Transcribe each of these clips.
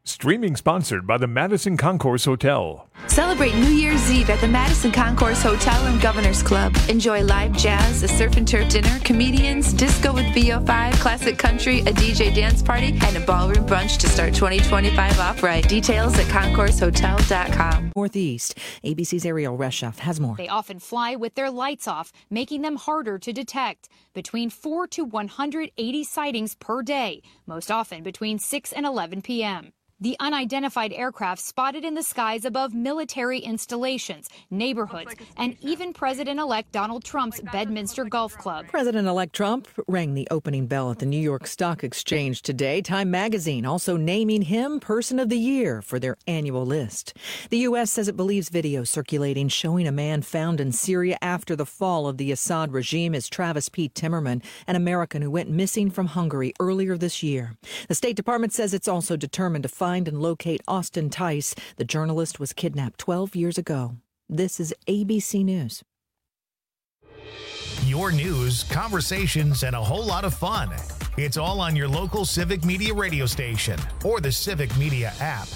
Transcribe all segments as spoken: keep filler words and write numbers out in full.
Streaming sponsored by the Madison Concourse Hotel. Celebrate New Year's Eve at the Madison Concourse Hotel and Governor's Club. Enjoy live jazz, a surf and turf dinner, comedians, disco with V O five, classic country, a D J dance party, and a ballroom brunch to start twenty twenty-five off right. Details at concourse hotel dot com. Northeast, A B C's Ariel Reshoff has more. They often fly with their lights off, making them harder to detect. Between four to one hundred eighty sightings per day, most often between six and eleven p.m. The unidentified aircraft spotted in the skies above military installations, neighborhoods, and even President-elect Donald Trump's Bedminster Golf Club. President-elect Trump rang the opening bell at the New York Stock Exchange today. Time magazine also naming him Person of the Year for their annual list. The U S says it believes video circulating showing a man found in Syria after the fall of the Assad regime is Travis P. Timmerman, an American who went missing from Hungary earlier this year. The State Department says it's also determined to find and locate Austin Tice. The journalist was kidnapped twelve years ago. This is A B C News. Your news, conversations, and a whole lot of fun. It's all on your local Civic Media radio station or the Civic Media app.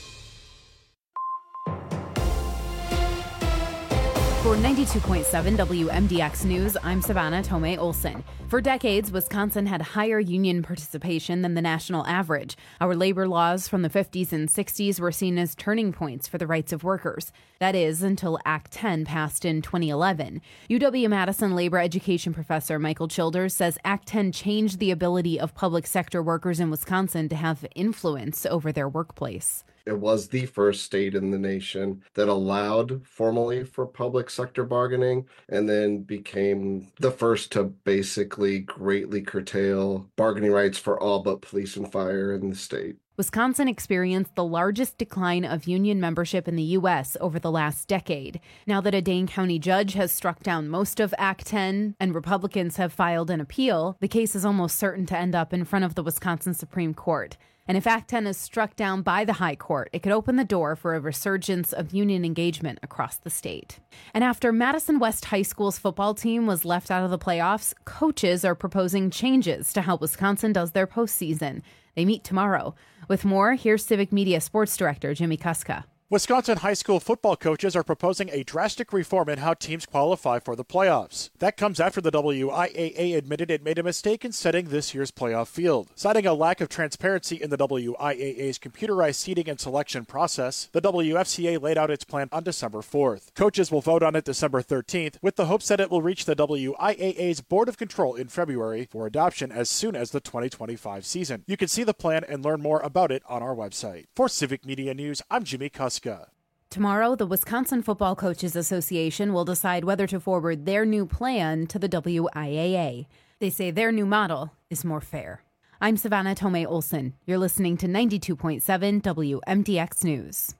For ninety-two point seven W M D X News, I'm Savannah Tomei Olson. For decades, Wisconsin had higher union participation than the national average. Our labor laws from the fifties and sixties were seen as turning points for the rights of workers. That is, until Act ten passed in twenty eleven. U W-Madison labor education professor Michael Childers says Act ten changed the ability of public sector workers in Wisconsin to have influence over their workplace. It was the first state in the nation that allowed formally for public sector bargaining, and then became the first to basically greatly curtail bargaining rights for all but police and fire in the state. Wisconsin experienced the largest decline of union membership in the U S over the last decade. Now that a Dane County judge has struck down most of Act ten and Republicans have filed an appeal, the case is almost certain to end up in front of the Wisconsin Supreme Court. And if Act ten is struck down by the High Court, it could open the door for a resurgence of union engagement across the state. And after Madison West High School's football team was left out of the playoffs, coaches are proposing changes to how Wisconsin does their postseason. They meet tomorrow. With more, here's Civic Media Sports Director Jimmy Kuska. Wisconsin high school football coaches are proposing a drastic reform in how teams qualify for the playoffs. That comes after the W I A A admitted it made a mistake in setting this year's playoff field. Citing a lack of transparency in the W I A A's computerized seeding and selection process, the W F C A laid out its plan on December fourth. Coaches will vote on it December thirteenth, with the hopes that it will reach the W I A A's Board of Control in February for adoption as soon as the twenty twenty-five season. You can see the plan and learn more about it on our website. For Civic Media News, I'm Jimmy Kuska. Tomorrow, the Wisconsin Football Coaches Association will decide whether to forward their new plan to the W I A A. They say their new model is more fair. I'm Savannah Tomei Olson. You're listening to ninety-two point seven W M D X News.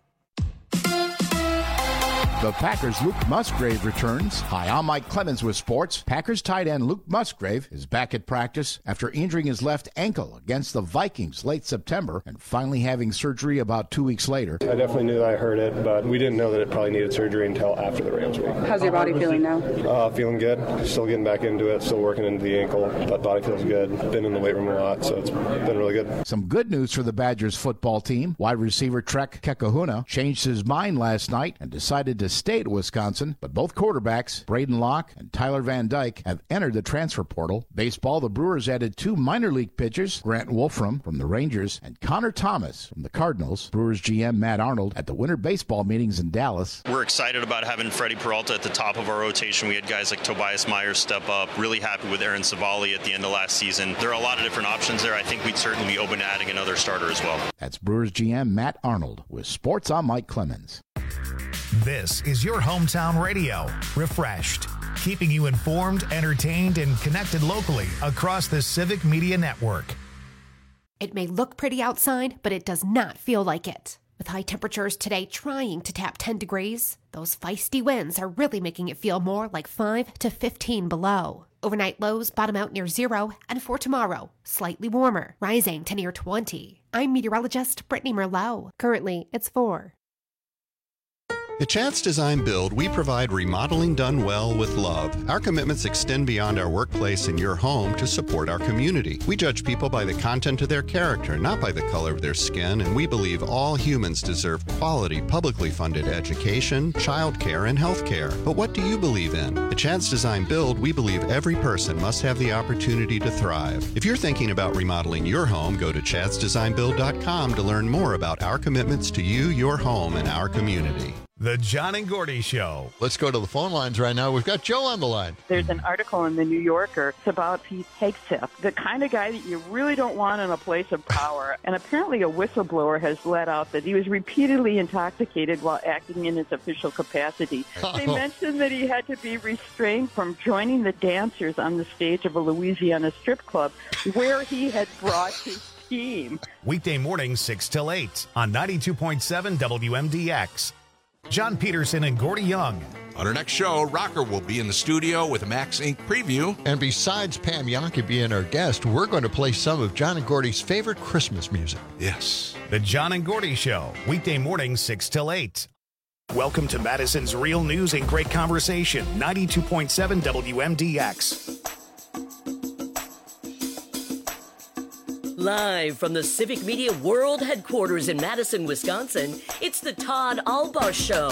The Packers' Luke Musgrave returns. Hi, I'm Mike Clemens with sports. Packers tight end Luke Musgrave is back at practice after injuring his left ankle against the Vikings late September and finally having surgery about two weeks later. I definitely knew that I hurt it, but we didn't know that it probably needed surgery until after the Rams week. How's your body feeling now? Uh, feeling good. Still getting back into it. Still working into the ankle, but body feels good. Been in the weight room a lot, so it's been really good. Some good news for the Badgers football team. Wide receiver Trek Kekahuna changed his mind last night and decided to stay at Wisconsin, but both quarterbacks, Braden Locke and Tyler Van Dyke, have entered the transfer portal. Baseball, the Brewers added two minor league pitchers, Grant Wolfram from the Rangers and Connor Thomas from the Cardinals. Brewers G M Matt Arnold at the winter baseball meetings in Dallas. We're excited about having Freddie Peralta at the top of our rotation. We had guys like Tobias Myers step up. Really happy with Aaron Savali at the end of last season. There are a lot of different options there. I think we'd certainly be open to adding another starter as well. That's Brewers G M Matt Arnold with Sports. I'm Mike Clemens. This is your hometown radio, Refreshed, keeping you informed, entertained, and connected locally across the Civic Media Network. It may look pretty outside, but it does not feel like it. With high temperatures today trying to tap ten degrees, those feisty winds are really making it feel more like five to fifteen below. Overnight lows bottom out near zero, and for tomorrow, slightly warmer, rising to near twenty. I'm meteorologist Brittany Merlot. Currently, it's four. At Chance Design Build, we provide remodeling done well with love. Our commitments extend beyond our workplace and your home to support our community. We judge people by the content of their character, not by the color of their skin, and we believe all humans deserve quality, publicly funded education, childcare, and health care. But what do you believe in? At Chance Design Build, we believe every person must have the opportunity to thrive. If you're thinking about remodeling your home, go to chads design build dot com to learn more about our commitments to you, your home, and our community. The John and Gordy Show. Let's go to the phone lines right now. We've got Joe on the line. There's an article in the New Yorker. It's about Pete Hegseth, the kind of guy that you really don't want in a place of power. And apparently a whistleblower has let out that he was repeatedly intoxicated while acting in his official capacity. Oh. They mentioned that he had to be restrained from joining the dancers on the stage of a Louisiana strip club where he had brought his team. Weekday mornings, six till eight on ninety-two point seven W M D X. John Peterson and Gordy Young. On our next show, Rocker will be in the studio with a Max Incorporated preview. And besides Pam Yonke being our guest, we're going to play some of John and Gordy's favorite Christmas music. Yes. The John and Gordy Show, weekday mornings, six till eight. Welcome to Madison's Real News and Great Conversation, ninety-two point seven W M D X. Live from the Civic Media World Headquarters in Madison, Wisconsin, it's the Todd Albaugh Show.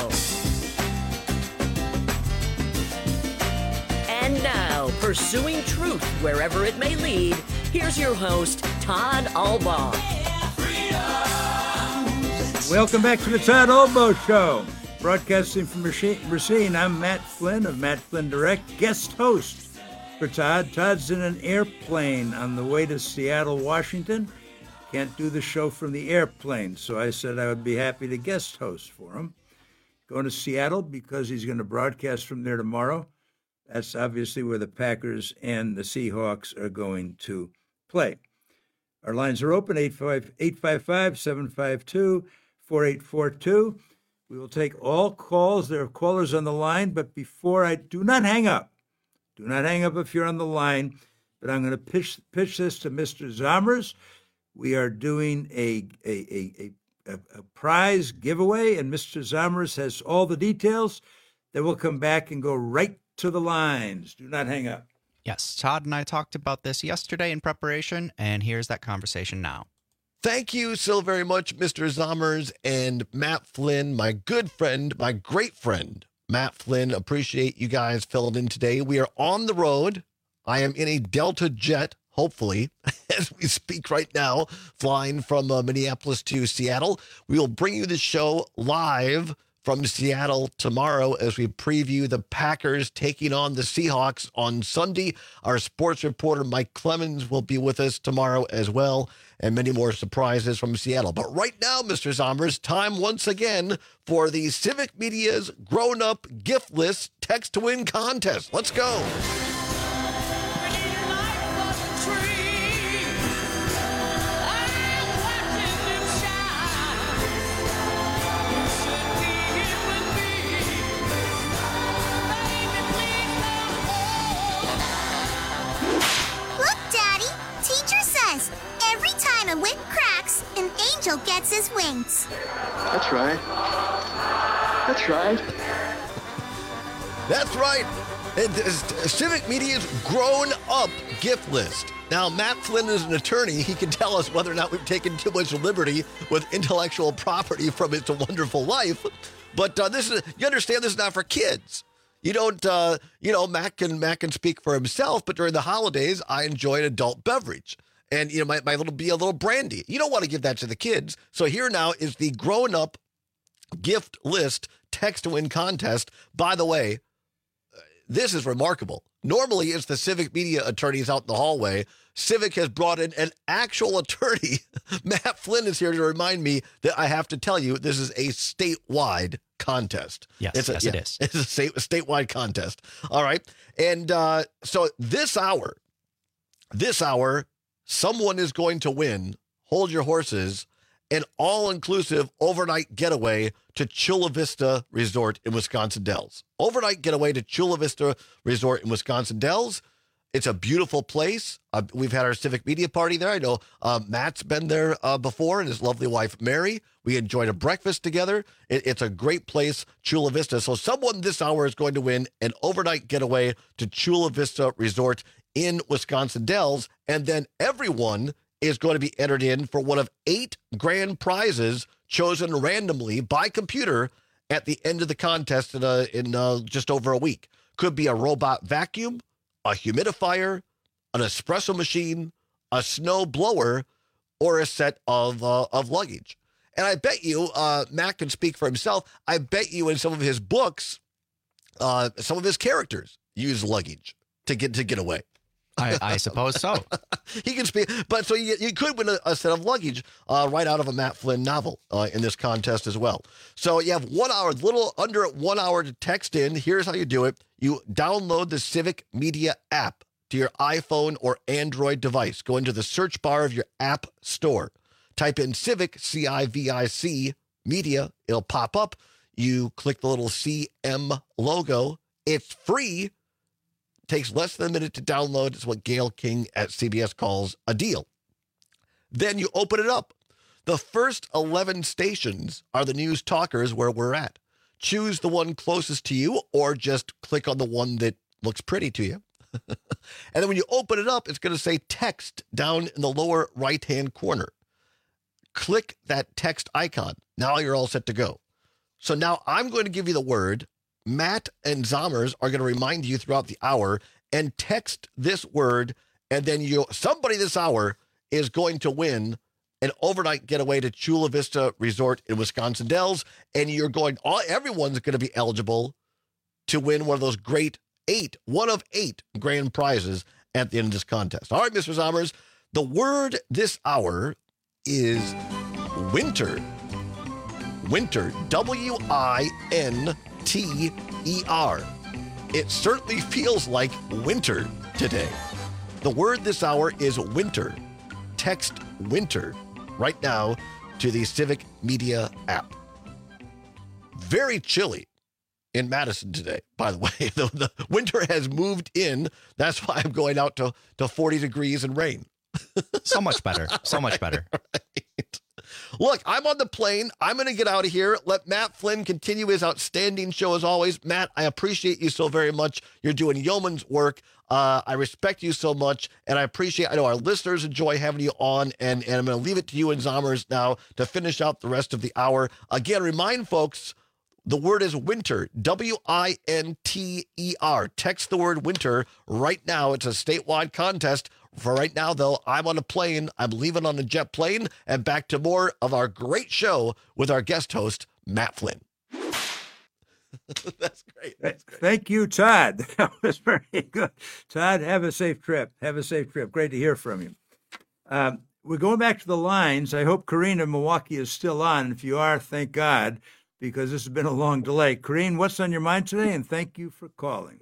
And now, pursuing truth wherever it may lead, here's your host, Todd Albaugh. Welcome back to the Todd Albaugh Show. Broadcasting from Racine, I'm Matt Flynn of Matt Flynn Direct, guest host for Todd. Todd's in an airplane on the way to Seattle, Washington. Can't do the show from the airplane, so I said I would be happy to guest host for him. Going to Seattle because he's going to broadcast from there tomorrow. That's obviously where the Packers and the Seahawks are going to play. Our lines are open, eight five five, seven five two, four eight four two. We will take all calls. There are callers on the line, but before I do not hang up. Do not hang up if you're on the line, but I'm going to pitch pitch this to Mister Zomers. We are doing a a, a, a, a prize giveaway, and Mister Zomers has all the details. Then we'll come back and go right to the lines. Do not hang up. Yes, Todd and I talked about this yesterday in preparation, and here's that conversation now. Thank you so very much, Mister Zomers and Matt Flynn, my good friend, my great friend. Matt Flynn, appreciate you guys filling in today. We are on the road. I am in a Delta jet, hopefully, as we speak right now, flying from uh, Minneapolis to Seattle. We will bring you the show live from Seattle tomorrow as we preview the Packers taking on the Seahawks on Sunday. Our sports reporter, Mike Clemens, will be with us tomorrow as well, and many more surprises from Seattle. But right now, Mister Zomers, time once again for the Civic Media's Grown Up Gift List Text to Win contest. Let's go. A whip cracks, an angel gets his wings. That's right. That's right. That's right. It is Civic Media's Grown Up Gift List. Now, Matt Flynn is an attorney. He can tell us whether or not we've taken too much liberty with intellectual property from It's a Wonderful Life. But uh, this is, you understand, this is not for kids. You don't, uh, you know, Matt can, Matt can speak for himself, but during the holidays, I enjoy an adult beverage. And, you know, my, my little be a little brandy. You don't want to give that to the kids. So here now is the Grown Up Gift List Text to Win contest. By the way, this is remarkable. Normally, it's the Civic Media attorneys out in the hallway. Civic has brought in an actual attorney. Matt Flynn is here to remind me that I have to tell you this is a statewide contest. Yes, it's a, yes yeah, it is. It's a state, statewide contest. All right. And uh, so this hour, this hour, someone is going to win, hold your horses, an all-inclusive overnight getaway to Chula Vista Resort in Wisconsin Dells. Overnight getaway to Chula Vista Resort in Wisconsin Dells. It's a beautiful place. Uh, we've had our civic media party there. I know uh, Matt's been there uh, before, and his lovely wife, Mary. We enjoyed a breakfast together. It, it's a great place, Chula Vista. So someone this hour is going to win an overnight getaway to Chula Vista Resort in Wisconsin Dells, and then everyone is going to be entered in for one of eight grand prizes chosen randomly by computer at the end of the contest in, a, in uh, just over a week. Could be a robot vacuum, a humidifier, an espresso machine, a snow blower, or a set of uh, of luggage. And I bet you, uh, Matt can speak for himself, I bet you in some of his books, uh, some of his characters use luggage to get to get away. I, I suppose so. He can speak, but so you, you could win a, a set of luggage uh, right out of a Matt Flynn novel uh, in this contest as well. So you have one hour, little under one hour to text in. Here's how you do it. You download the Civic Media app to your iPhone or Android device. Go into the search bar of your app store. Type in Civic, C I V I C, Media. It'll pop up. You click the little C M logo. It's free. Takes less than a minute to download. It's what Gail King at C B S calls a deal. Then you open it up. The first eleven stations are the news talkers where we're at. Choose the one closest to you or just click on the one that looks pretty to you. And then when you open it up, it's going to say text down in the lower right-hand corner. Click that text icon. Now you're all set to go. So now I'm going to give you the word. Matt and Zommers are going to remind you throughout the hour and text this word, and then you somebody this hour is going to win an overnight getaway to Chula Vista Resort in Wisconsin Dells, and you're going, all, everyone's going to be eligible to win one of those great eight, one of eight grand prizes at the end of this contest. All right, Mister Zommers, the word this hour is winter. Winter, W I N T E R. It certainly feels like winter today. The word this hour is winter. Text winter right now to the Civic Media app. Very chilly in Madison today, by the way. The, the winter has moved in. That's why I'm going out to, to forty degrees and rain. So much better. So much better. Right. Look, I'm on the plane. I'm going to get out of here. Let Matt Flynn continue his outstanding show as always. Matt, I appreciate you so very much. You're doing yeoman's work. Uh, I respect you so much, and I appreciate, I know our listeners enjoy having you on, and, and I'm going to leave it to you and Zommers now to finish out the rest of the hour. Again, remind folks, the word is winter, W I N T E R. Text the word winter right now. It's a statewide contest. For right now, though, I'm on a plane. I'm leaving on a jet plane, and back to more of our great show with our guest host, Matt Flynn. That's great. That's great. Thank you, Todd. That was very good. Todd, have a safe trip. Have a safe trip. Great to hear from you. Um, we're going back to the lines. I hope Corrine in Milwaukee is still on. If you are, thank God, because this has been a long delay. Corrine, what's on your mind today? And thank you for calling.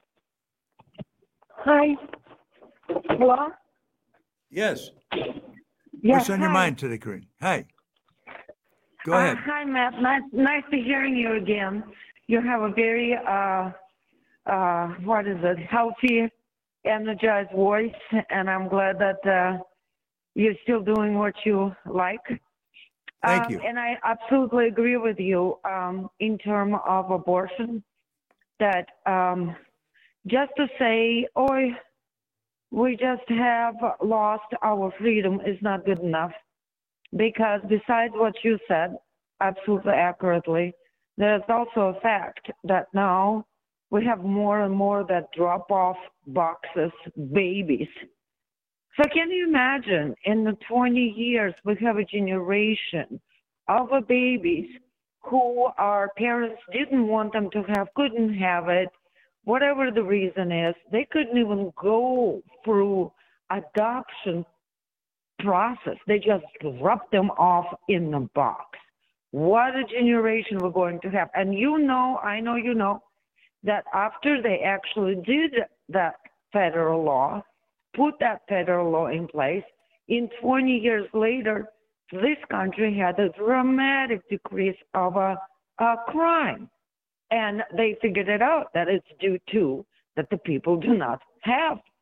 Hi. Hello? Yes. Yes. What's on hi. your mind today, Corrine? Hi. Go uh, ahead. Hi, Matt. Nice, nice to hearing you again. You have a very, uh, uh, what is it, healthy, energized voice, and I'm glad that uh, you're still doing what you like. Thank um, you. And I absolutely agree with you um, in terms of abortion, that um, just to say, oh, we just have lost our freedom is not good enough, because besides what you said, absolutely accurately, there's also a fact that now we have more and more that drop off boxes, babies. So can you imagine in the twenty years, we have a generation of babies who our parents didn't want them to have, couldn't have it, whatever the reason is. They couldn't even go through adoption process. They just dropped them off in the box. What a generation we're going to have. And you know, I know you know, that after they actually did that federal law, put that federal law in place, in twenty years later, this country had a dramatic decrease of a, a crime. And they figured it out, that it's due to that the people do not have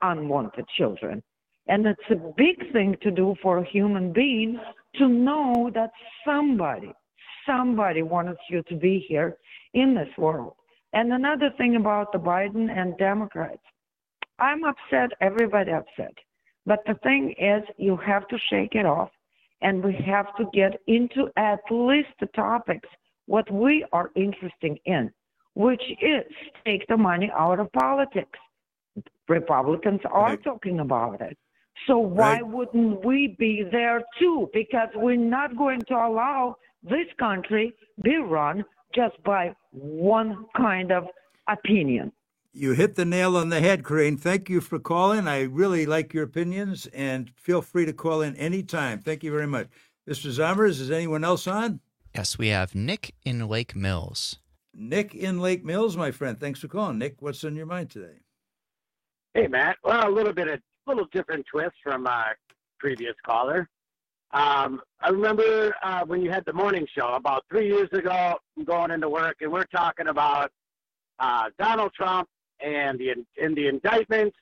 unwanted children. And it's a big thing to do for a human being to know that somebody, somebody wants you to be here in this world. And another thing about the Biden and Democrats, I'm upset, everybody upset. But the thing is, you have to shake it off, and we have to get into at least the topics, what we are interested in, which is take the money out of politics. Republicans are right. talking about it. So why right. wouldn't we be there too? Because we're not going to allow this country be run just by one kind of opinion. You hit the nail on the head, Corinne. Thank you for calling. I really like your opinions, and feel free to call in anytime. Thank you very much. Mister Zommers, is anyone else on? Yes, we have Nick in Lake Mills. Nick in Lake Mills, my friend. Thanks for calling. Nick, what's on your mind today? Hey, Matt. Well, a little bit of little different twist from our previous caller. Um, I remember uh, when you had the morning show about three years ago, I'm going into work, and we're talking about uh, Donald Trump and the in the indictments,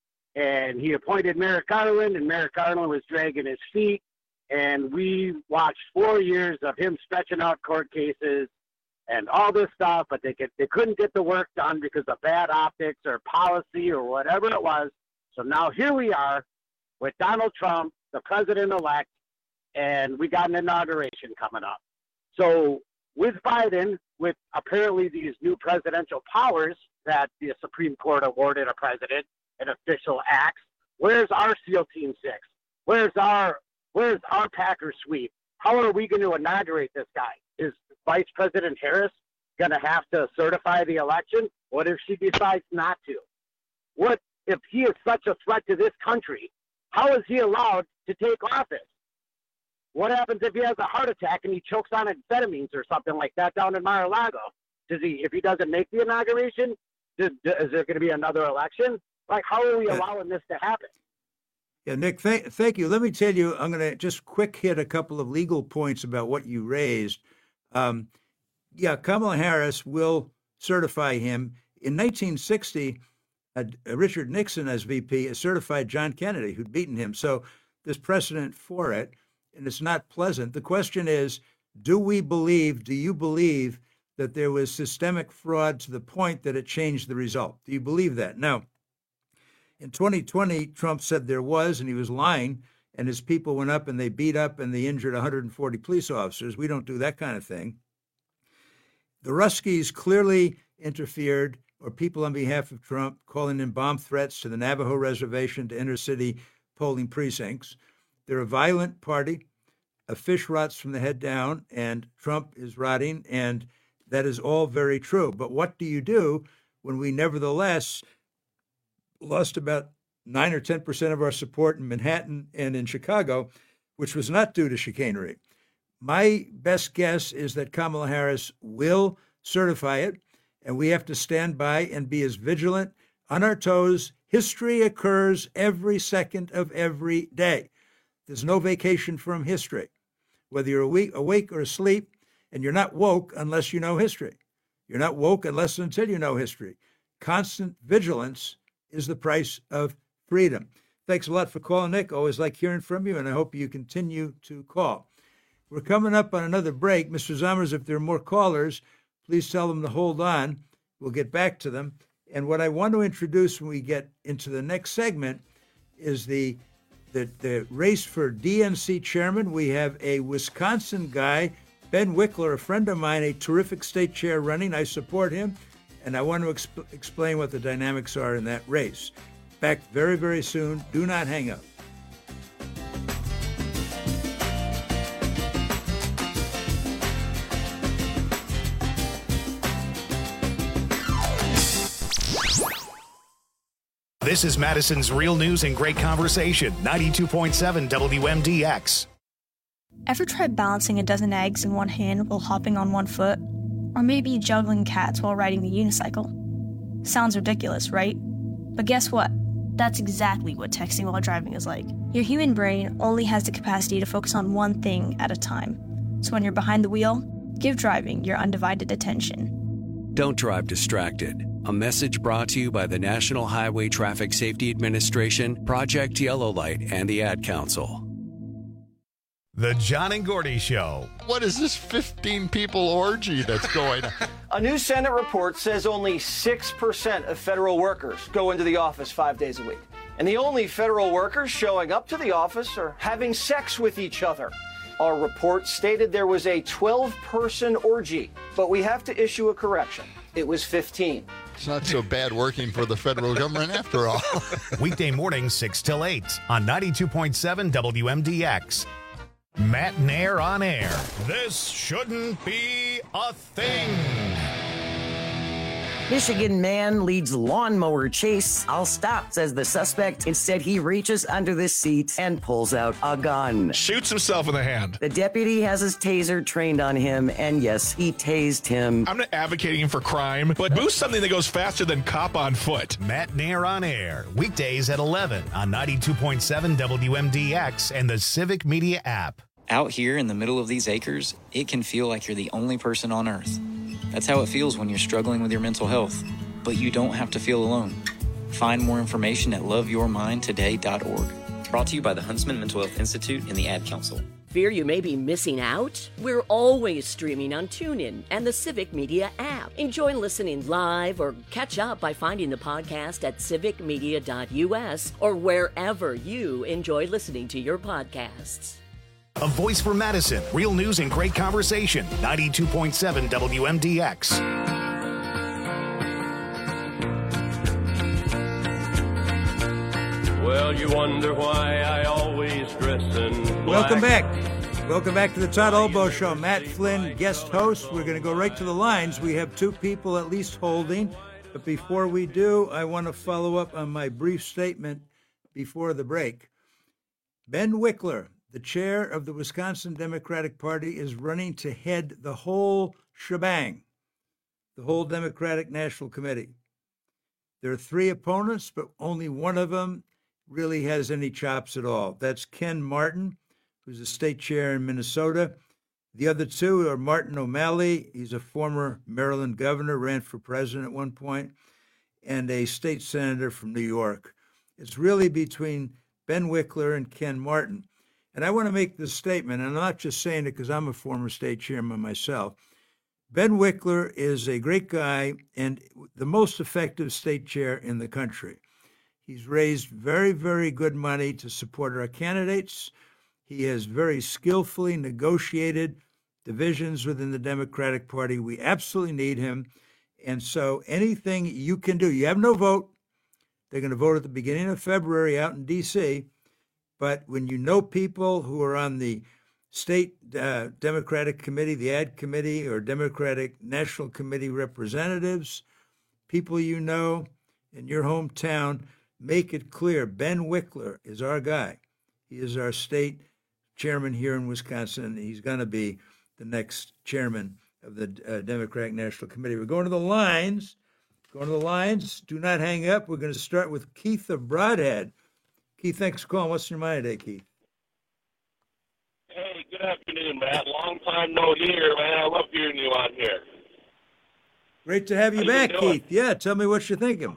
and he appointed Merrick Garland, and Merrick Garland was dragging his feet, and we watched four years of him stretching out court cases and all this stuff, but they could, they couldn't get the work done because of bad optics or policy or whatever it was. So now here we are with Donald Trump, the president-elect, and we got an inauguration coming up. So with Biden, with apparently these new presidential powers that the Supreme Court awarded a president and official acts, where's our SEAL Team six? Where's our where's our Packer sweep? How are we going to inaugurate this guy? Is Vice President Harris going to have to certify the election? What if she decides not to? What if he is such a threat to this country? How is he allowed to take office? What happens if he has a heart attack and he chokes on amphetamines or something like that down in Mar-a-Lago? Does he, if he doesn't make the inauguration, does, is there going to be another election? Like, how are we allowing this to happen? Yeah, Nick, th- thank you. Let me tell you, I'm going to just quick hit a couple of legal points about what you raised. Um, yeah, Kamala Harris will certify him. In nineteen sixty, uh, Richard Nixon, as V P, certified John Kennedy, who'd beaten him. So there's precedent for it, and it's not pleasant. The question is, do we believe, do you believe that there was systemic fraud to the point that it changed the result? Do you believe that? Now, in twenty twenty, Trump said there was, and he was lying, and his people went up and they beat up and they injured one hundred forty police officers. We don't do that kind of thing. The Ruskies clearly interfered, or people on behalf of Trump, calling in bomb threats to the Navajo reservation, to inner city polling precincts. They're a violent party. A fish rots from the head down, and Trump is rotting, and that is all very true. But what do you do when we nevertheless lost about nine or ten percent of our support in Manhattan and in Chicago, which was not due to chicanery? My best guess is that Kamala Harris will certify it, and we have to stand by and be as vigilant on our toes. History occurs every second of every day. There's no vacation from history, whether you're awake, awake or asleep, and you're not woke unless you know history. You're not woke unless and until you know history. Constant vigilance is the price of freedom. Thanks a lot for calling, Nick. Always like hearing from you, and I hope you continue to call. We're coming up on another break. Mister Zommers, if there are more callers, please tell them to hold on. We'll get back to them. And what I want to introduce when we get into the next segment is the the, the race for D N C chairman. We have a Wisconsin guy, Ben Wickler, a friend of mine, a terrific state chair running. I support him, and I want to exp- explain what the dynamics are in that race. Back very, very soon. Do not hang up. This is Madison's Real News and Great Conversation, ninety-two point seven W M D X. Ever tried balancing a dozen eggs in one hand while hopping on one foot? Or maybe juggling cats while riding the unicycle? Sounds ridiculous, right? But guess what? That's exactly what texting while driving is like. Your human brain only has the capacity to focus on one thing at a time. So when you're behind the wheel, give driving your undivided attention. Don't drive distracted. A message brought to you by the National Highway Traffic Safety Administration, Project Yellow Light, and the Ad Council. The John and Gordy Show. What is this fifteen people orgy that's going on? A new Senate report says only six percent of federal workers go into the office five days a week. And the only federal workers showing up to the office are having sex with each other. Our report stated there was a twelve-person orgy, but we have to issue a correction. It was fifteen. It's not so bad working for the federal government after all. Weekday mornings, six till eight on ninety-two point seven W M D X. Matt Nair on air. This shouldn't be a thing. Michigan man leads lawnmower chase. I'll stop, says the suspect. Instead, he reaches under the seat and pulls out a gun. Shoots himself in the hand. The deputy has his taser trained on him, and yes, he tased him. I'm not advocating for crime, but boost something that goes faster than cop on foot. Matt Nair on air. Weekdays at eleven on ninety-two point seven W M D X and the Civic Media app. Out here in the middle of these acres, it can feel like you're the only person on Earth. That's how it feels when you're struggling with your mental health. But you don't have to feel alone. Find more information at love your mind today dot org. Brought to you by the Huntsman Mental Health Institute and the Ad Council. Fear you may be missing out? We're always streaming on TuneIn and the Civic Media app. Enjoy listening live or catch up by finding the podcast at civic media dot U S or wherever you enjoy listening to your podcasts. A voice for Madison. Real news and great conversation. ninety-two point seven W M D X. Well, you wonder why I always dress in black. Welcome back. Welcome back to the Todd Albo Show. Matt Flynn, guest host. We're going to go right to the lines. We have two people at least holding. But before we do, I want to follow up on my brief statement before the break. Ben Wickler, the chair of the Wisconsin Democratic Party, is running to head the whole shebang, the whole Democratic National Committee. There are three opponents, but only one of them really has any chops at all. That's Ken Martin, who's the state chair in Minnesota. The other two are Martin O'Malley. He's a former Maryland governor, ran for president at one point, and a state senator from New York. It's really between Ben Wickler and Ken Martin. And I want to make this statement, and I'm not just saying it because I'm a former state chairman myself. Ben Wickler is a great guy and the most effective state chair in the country. He's raised very, very good money to support our candidates. He has very skillfully negotiated divisions within the Democratic Party. We absolutely need him. And so anything you can do, you have no vote. They're going to vote at the beginning of February out in D C, but when you know people who are on the state uh, Democratic Committee, the Ad Committee, or Democratic National Committee representatives, people you know in your hometown, make it clear Ben Wickler is our guy. He is our state chairman here in Wisconsin, and he's going to be the next chairman of the uh, Democratic National Committee. We're going to the lines. Going to the lines. Do not hang up. We're going to start with Keith of Broadhead. Keith, thanks for calling. What's in your mind today, Keith? Hey, good afternoon, Matt. Long time no hear, man. I love hearing you on here. Great to have you How back, you doing? Keith. Yeah, tell me what you're thinking.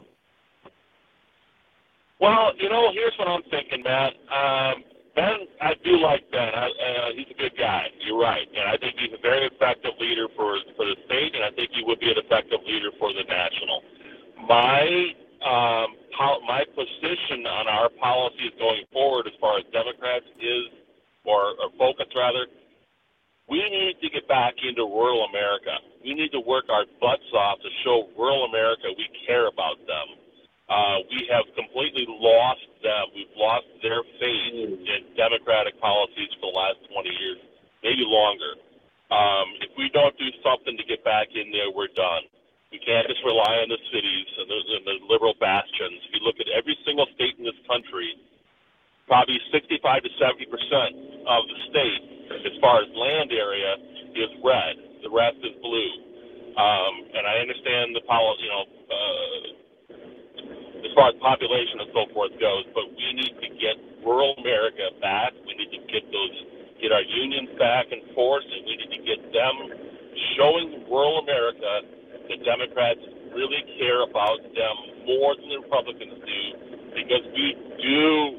Well, you know, here's what I'm thinking, Matt. Um, Ben, I do like Ben. I, uh, he's a good guy. You're right. And I think he's a very effective leader for, for the state, and I think he would be an effective leader for the national. My um, pol- my position on our policies going forward as far as Democrats is, or, or focus rather, we need to get back into rural America. We need to work our butts off to show rural America we care about them. Uh, we have completely lost them. We've lost their faith in Democratic policies for the last twenty years, maybe longer. Um, if we don't do something to get back in there, we're done. We can't just rely on the cities and the, and the liberal bastions. If you look at every single state in this country, probably sixty-five to seventy percent of the state, as far as land area, is red. The rest is blue. Um, and I understand the policy, you know, uh, as far as population and so forth goes, but we need to get rural America back. We need to get those, get our unions back in force, and we need to get them showing rural America that Democrats really care about them more than the Republicans do, because we do,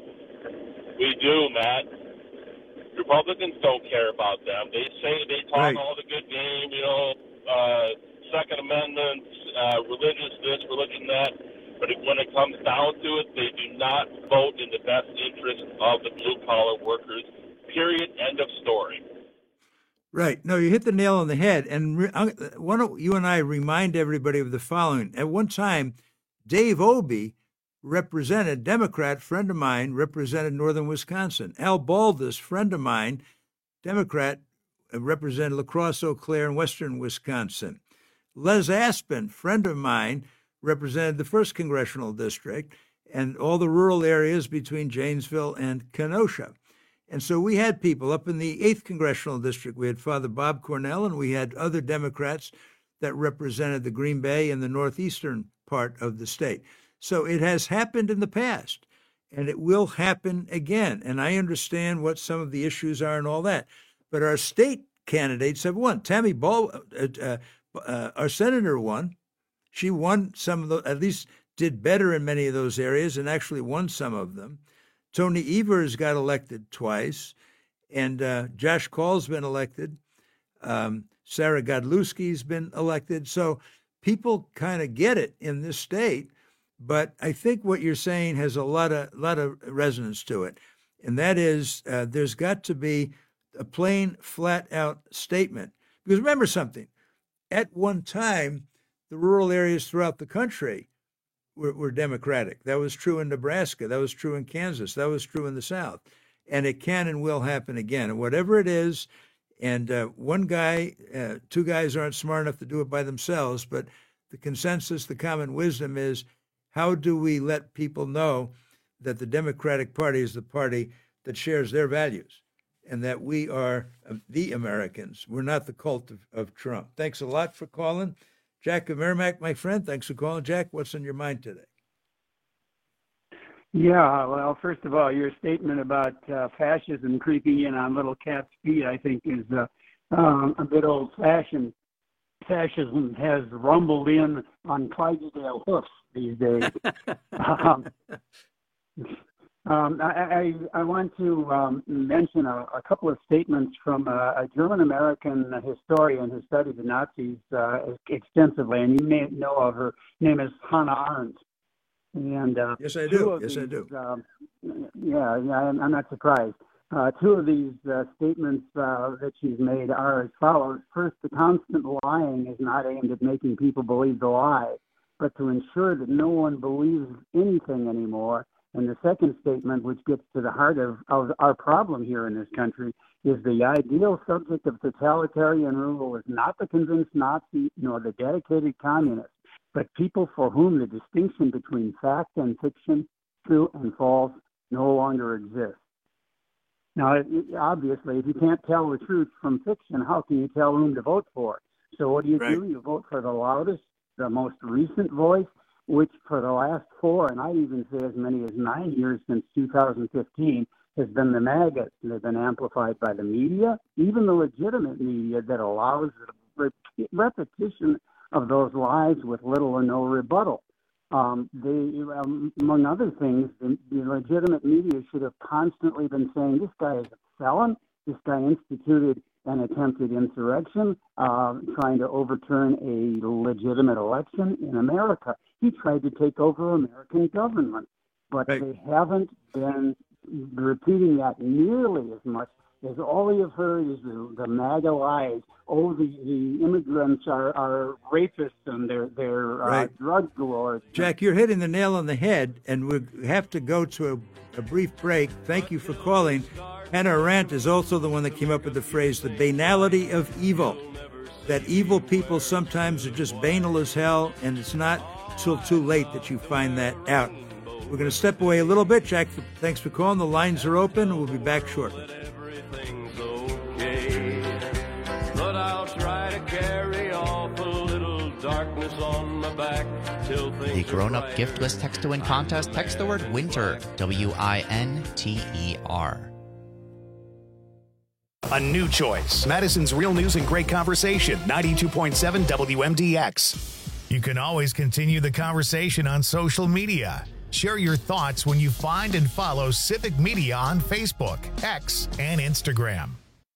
we do, Matt. Republicans don't care about them. They say they talk Right. all the good game, you know, uh, Second Amendment, uh, religious this, religion that. But when it comes down to it, they do not vote in the best interest of the blue-collar workers, period, end of story. Right. No, you hit the nail on the head. And re- uh, why don't you and I remind everybody of the following. At one time, Dave Obey represented, Democrat, friend of mine, represented northern Wisconsin. Al Baldus, friend of mine, Democrat, represented La Crosse, Eau Claire, and western Wisconsin. Les Aspin, friend of mine, represented the first congressional district and all the rural areas between Janesville and Kenosha. And so we had people up in the eighth congressional district. We had Father Bob Cornell, and we had other Democrats that represented the Green Bay and the northeastern part of the state. So it has happened in the past, and it will happen again. And I understand what some of the issues are and all that. But our state candidates have won. Tammy Ball, uh, uh, uh, our senator won. She won some of the, at least did better in many of those areas and actually won some of them. Tony Evers got elected twice, and uh, Josh Call's been elected. Um, Sarah Godlewski's been elected. So people kind of get it in this state. But I think what you're saying has a lot of lot of resonance to it, and that is uh, there's got to be a plain, flat-out statement. Because remember something, at one time, the rural areas throughout the country were, were Democratic. That was true in Nebraska. That was true in Kansas. That was true in the South. And it can and will happen again. And whatever it is, and uh, one guy, uh, two guys aren't smart enough to do it by themselves, but the consensus, the common wisdom is, how do we let people know that the Democratic Party is the party that shares their values and that we are the Americans? We're not the cult of, of Trump. Thanks a lot for calling. Jack of Merrimack, my friend, thanks for calling. Jack, what's on your mind today? Yeah, well, first of all, your statement about uh, fascism creeping in on little cat's feet, I think, is uh, um, a bit old-fashioned. Fascism has rumbled in on Clydesdale hoofs these days. um, um, I, I, I want to um, mention a, a couple of statements from a, a German-American historian who studied the Nazis uh, extensively, and you may know of her. Her name is Hannah Arendt. And uh, yes, I do. Yes, these, I do. Um, yeah, yeah, I'm, I'm not surprised. Uh, two of these uh, statements uh, that she's made are as follows. First, the constant lying is not aimed at making people believe the lie, but to ensure that no one believes anything anymore. And the second statement, which gets to the heart of, of our problem here in this country, is the ideal subject of totalitarian rule is not the convinced Nazi nor the dedicated communist, but people for whom the distinction between fact and fiction, true and false, no longer exists. Now, it, it, obviously, if you can't tell the truth from fiction, how can you tell whom to vote for? So what do you Right. do? You vote for the loudest, the most recent voice, which for the last four, and I'd even say as many as nine years since two thousand fifteen, has been the MAGA. They've been amplified by the media, even the legitimate media that allows the rep- repetition of those lies with little or no rebuttal. Um, they, um, among other things, the, the legitimate media should have constantly been saying, this guy is a felon, this guy instituted an attempted insurrection, uh, trying to overturn a legitimate election in America. He tried to take over American government, but Right. they haven't been repeating that nearly as much as all you've heard is the, the MAGA lies. Oh, the, the immigrants are, are rapists and they're, they're Right. uh, drug lords. Jack, you're hitting the nail on the head, and we have to go to a, a brief break. Thank you for calling. Hannah Arendt is also the one that came up with the phrase, the banality of evil, that evil people sometimes are just banal as hell, and it's not till too late that you find that out. We're going to step away a little bit. Jack, thanks for calling. The lines are open. We'll be back shortly. But I'll try to carry off a little darkness on my back till things The grown-up gift list text to win contest. Text the word winter, W I N T E R. A new choice. Madison's Real News and Great Conversation, ninety-two point seven W M D X. You can always continue the conversation on social media. Share your thoughts when you find and follow Civic Media on Facebook, X, and Instagram.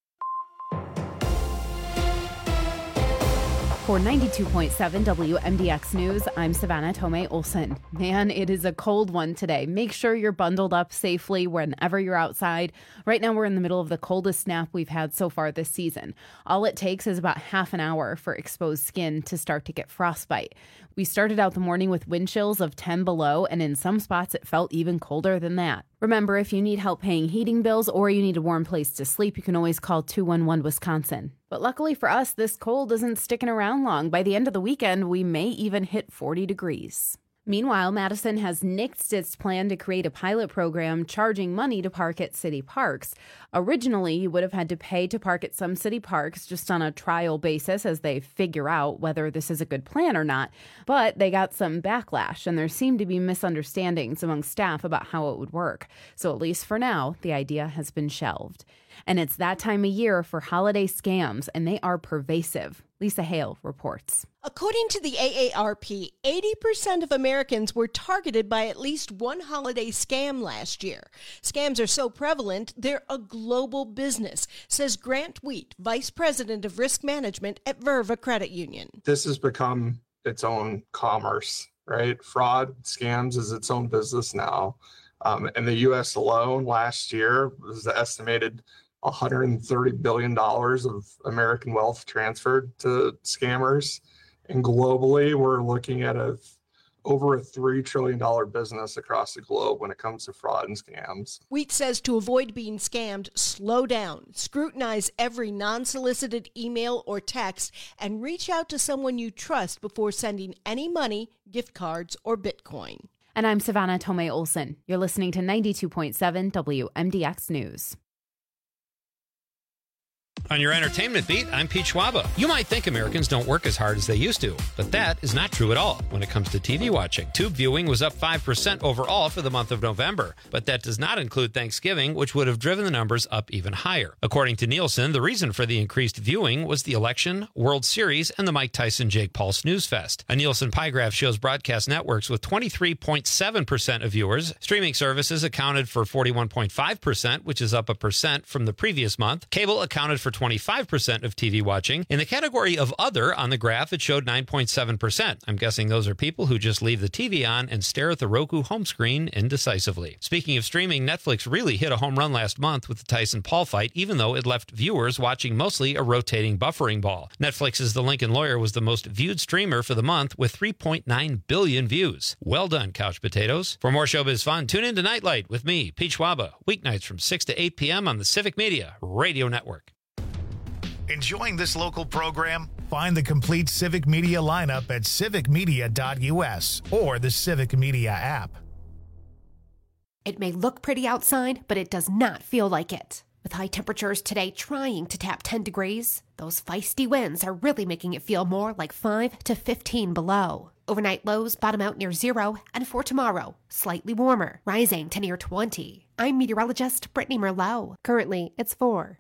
For ninety-two point seven W M D X News, I'm Savannah Tomei Olson. Man, it is a cold one today. Make sure you're bundled up safely whenever you're outside. Right now, we're in the middle of the coldest snap we've had so far this season. All it takes is about half an hour for exposed skin to start to get frostbite. We started out the morning with wind chills of ten below, and in some spots it felt even colder than that. Remember, if you need help paying heating bills or you need a warm place to sleep, you can always call two one one Wisconsin. But luckily for us, this cold isn't sticking around long. By the end of the weekend, we may even hit forty degrees. Meanwhile, Madison has nixed its plan to create a pilot program charging money to park at city parks. Originally, you would have had to pay to park at some city parks just on a trial basis as they figure out whether this is a good plan or not. But they got some backlash, and there seemed to be misunderstandings among staff about how it would work. So at least for now, the idea has been shelved. And it's that time of year for holiday scams, and they are pervasive. Lisa Hale reports. According to the A A R P, eighty percent of Americans were targeted by at least one holiday scam last year. Scams are so prevalent, they're a global business, says Grant Wheat, Vice President of Risk Management at Verva Credit Union. This has become its own commerce, right? Fraud, scams is its own business now. Um, in the U S alone, last year was the estimated one hundred thirty billion dollars of American wealth transferred to scammers. And globally, we're looking at a over a three trillion dollars business across the globe when it comes to fraud and scams. Wheat says to avoid being scammed, slow down, scrutinize every non-solicited email or text, and reach out to someone you trust before sending any money, gift cards, or Bitcoin. And I'm Savannah Tomei Olson. You're listening to ninety-two point seven W M D X News. On your entertainment beat, I'm Pete Schwaba. You might think Americans don't work as hard as they used to, but that is not true at all when it comes to T V watching. Tube viewing was up five percent overall for the month of November, but that does not include Thanksgiving, which would have driven the numbers up even higher. According to Nielsen, the reason for the increased viewing was the election, World Series, and the Mike Tyson-Jake Paul Snooze Fest. A Nielsen pie graph shows broadcast networks with twenty-three point seven percent of viewers. Streaming services accounted for forty-one point five percent, which is up a percent from the previous month. Cable accounted for twenty-five percent of T V watching. In the category of other on the graph, it showed nine point seven percent. I'm guessing those are people who just leave the T V on and stare at the Roku home screen indecisively. Speaking of streaming, Netflix really hit a home run last month with the Tyson-Paul fight, even though it left viewers watching mostly a rotating buffering ball. Netflix's The Lincoln Lawyer was the most viewed streamer for the month with three point nine billion views. Well done, couch potatoes. For more showbiz fun, tune in to Nightlight with me, Pete Schwaba, weeknights from six to eight p.m. on the Civic Media Radio Network. Enjoying this local program? Find the complete Civic Media lineup at civic media dot u s or the Civic Media app. It may look pretty outside, but it does not feel like it. With high temperatures today trying to tap ten degrees, those feisty winds are really making it feel more like five to fifteen below. Overnight lows bottom out near zero, and for tomorrow, slightly warmer, rising to near twenty. I'm meteorologist Brittany Merlot. Currently, it's four.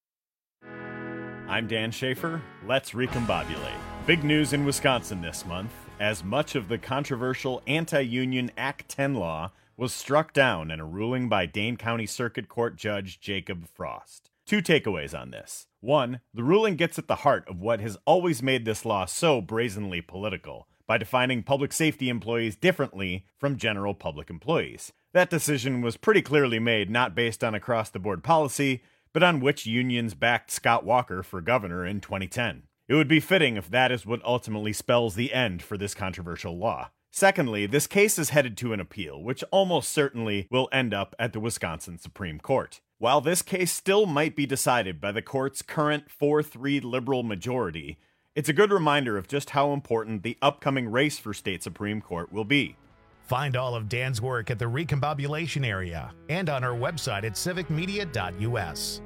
I'm Dan Schaefer. Let's recombobulate. Big news in Wisconsin this month, as much of the controversial anti-union Act ten law was struck down in a ruling by Dane County Circuit Court Judge Jacob Frost. Two takeaways on this. One, the ruling gets at the heart of what has always made this law so brazenly political, by defining public safety employees differently from general public employees. That decision was pretty clearly made not based on across-the-board policy, but on which unions backed Scott Walker for governor in twenty ten. It would be fitting if that is what ultimately spells the end for this controversial law. Secondly, this case is headed to an appeal, which almost certainly will end up at the Wisconsin Supreme Court. While this case still might be decided by the court's current four three liberal majority, it's a good reminder of just how important the upcoming race for state Supreme Court will be. Find all of Dan's work at the Recombobulation area and on our website at civic media dot u s.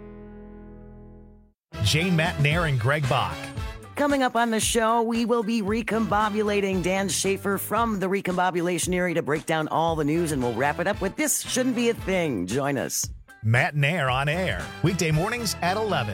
Jane Matnair and Greg Bach. Coming up on the show, we will be recombobulating Dan Schaefer from the Recombobulation area to break down all the news, and we'll wrap it up with This Shouldn't Be a Thing. Join us. Matnair on air, weekday mornings at eleven.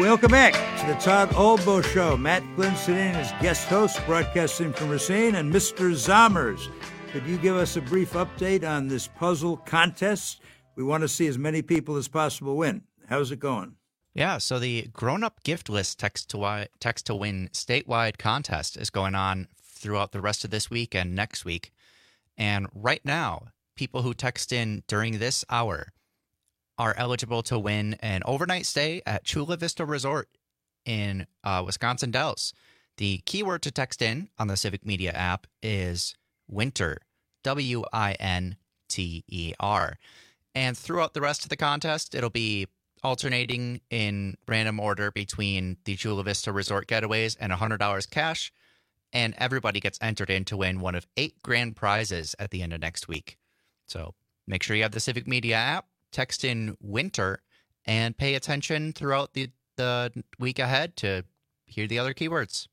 Welcome back to the Todd Olbo Show. Matt Flynn sitting in as guest host, broadcasting from Racine, and Mister Zommers. Could you give us a brief update on this puzzle contest? We want to see as many people as possible win. How's it going? Yeah, so the grown-up gift list text to wi- text to win statewide contest is going on throughout the rest of this week and next week. And right now, people who text in during this hour are eligible to win an overnight stay at Chula Vista Resort in uh, Wisconsin Dells. The keyword to text in on the Civic Media app is winter, W I N T E R. And throughout the rest of the contest, it'll be alternating in random order between the Chula Vista Resort getaways and one hundred dollars cash. And everybody gets entered in to win one of eight grand prizes at the end of next week. So make sure you have the Civic Media app. Text in winter and pay attention throughout the, the week ahead to hear the other keywords.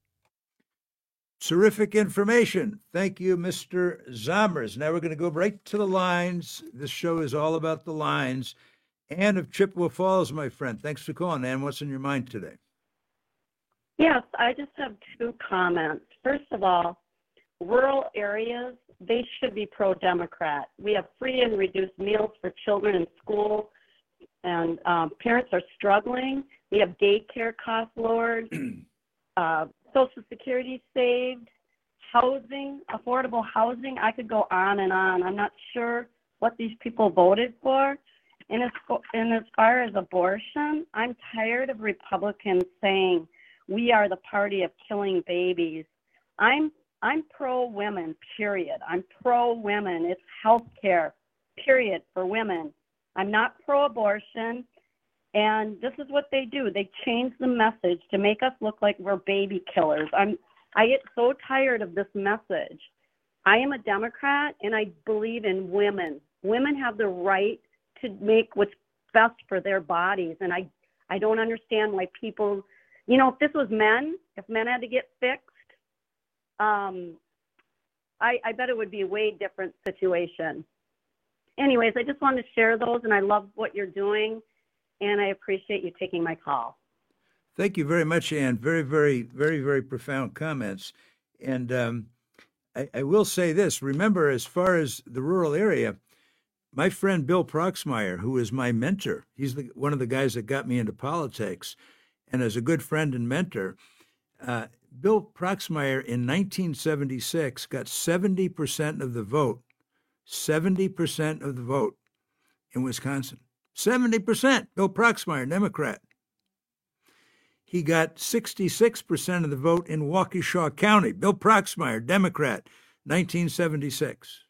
Terrific information. Thank you, Mister Zommers. Now we're going to go right to the lines. This show is all about the lines. Ann of Chippewa Falls, my friend. Thanks for calling, Ann. What's on your mind today? Yes, I just have two comments. First of all, rural areas, they should be pro-Democrat. We have free and reduced meals for children in school, and um, parents are struggling. We have daycare costs lowered, uh, Social Security saved, housing, affordable housing. I could go on and on. I'm not sure what these people voted for. And as, and as far as abortion, I'm tired of Republicans saying we are the party of killing babies. I'm I'm pro-women, period. I'm pro-women. It's health care, period, for women. I'm not pro-abortion, and this is what they do. They change the message to make us look like we're baby killers. I'm, I get so tired of this message. I am a Democrat, and I believe in women. Women have the right to make what's best for their bodies, and I, I don't understand why people, you know, if this was men, if men had to get fixed, Um, I, I bet it would be a way different situation. Anyways, I just wanted to share those, and I love what you're doing, and I appreciate you taking my call. Thank you very much, Ann. Very, very, very, very profound comments. And um, I, I will say this. Remember, as far as the rural area, my friend Bill Proxmire, who is my mentor, he's the, one of the guys that got me into politics, and as a good friend and mentor, uh, Bill Proxmire in nineteen seventy-six got seventy percent of the vote, seventy percent of the vote in Wisconsin. seventy percent, Bill Proxmire, Democrat. He got sixty-six percent of the vote in Waukesha County. Bill Proxmire, Democrat, nineteen seventy-six.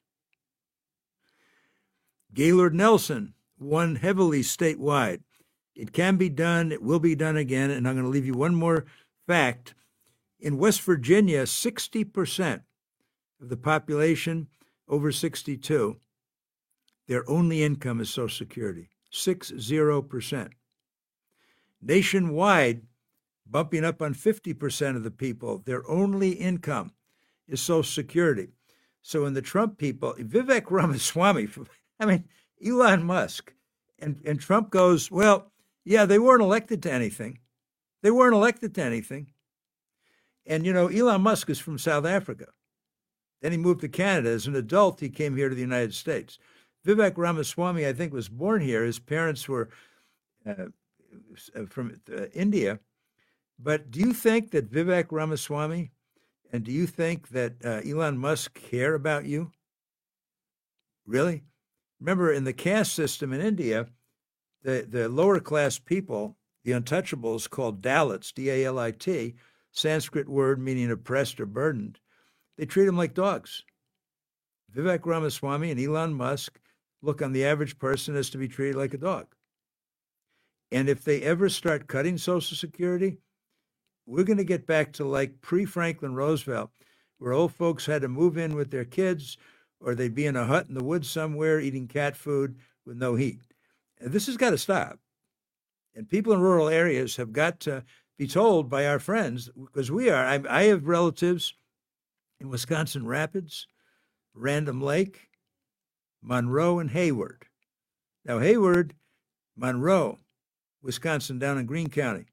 Gaylord Nelson won heavily statewide. It can be done. It will be done again. And I'm going to leave you one more fact. In West Virginia, sixty percent of the population over sixty-two, their only income is Social Security, six zero percent. Nationwide, bumping up on fifty percent of the people, their only income is Social Security. So in the Trump people, Vivek Ramaswamy, I mean, Elon Musk, and, and Trump goes, well, yeah, they weren't elected to anything. They weren't elected to anything. And, you know, Elon Musk is from South Africa. Then he moved to Canada. As an adult, he came here to the United States. Vivek Ramaswamy, I think, was born here. His parents were uh, from uh, India. But do you think that Vivek Ramaswamy and do you think that uh, Elon Musk care about you? Really? Remember, in the caste system in India, the, the lower class people, the untouchables, called Dalits, D A L I T, Sanskrit word meaning oppressed or burdened, they treat them like dogs. Vivek Ramaswamy and Elon Musk look on the average person as to be treated like a dog. And if they ever start cutting Social Security, we're going to get back to like pre-Franklin Roosevelt, where old folks had to move in with their kids, or they'd be in a hut in the woods somewhere eating cat food with no heat. And this has got to stop. And people in rural areas have got to be told by our friends, because we are, I, I have relatives in Wisconsin Rapids, Random Lake, Monroe, and Hayward. Now, Hayward, Monroe, Wisconsin, down in Greene County,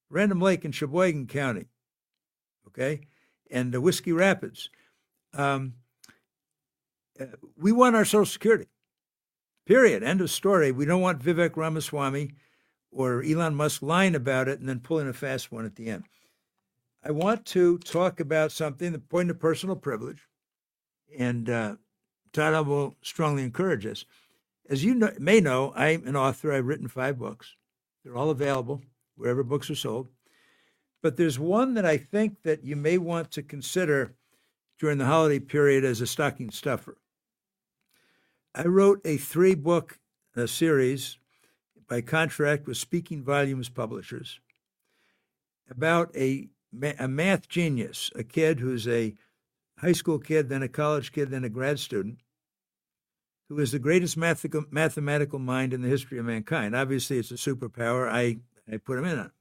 Random Lake in Sheboygan County, okay, and the Whiskey Rapids. Um, uh, we want our Social Security, period, end of story. We don't want Vivek Ramaswamy or Elon Musk lying about it and then pulling a fast one at the end. I want to talk about something, the point of personal privilege, and uh, Todd will strongly encourage us. As you know, may know, I'm an author. I've written five books. They're all available wherever books are sold. But there's one that I think that you may want to consider during the holiday period as a stocking stuffer. I wrote a three-book uh, series by contract with Speaking Volumes Publishers about a, a math genius, a kid who's a high school kid, then a college kid, then a grad student, who is the greatest mathematical, mathematical mind in the history of mankind. Obviously, it's a superpower. I, I put him in on it.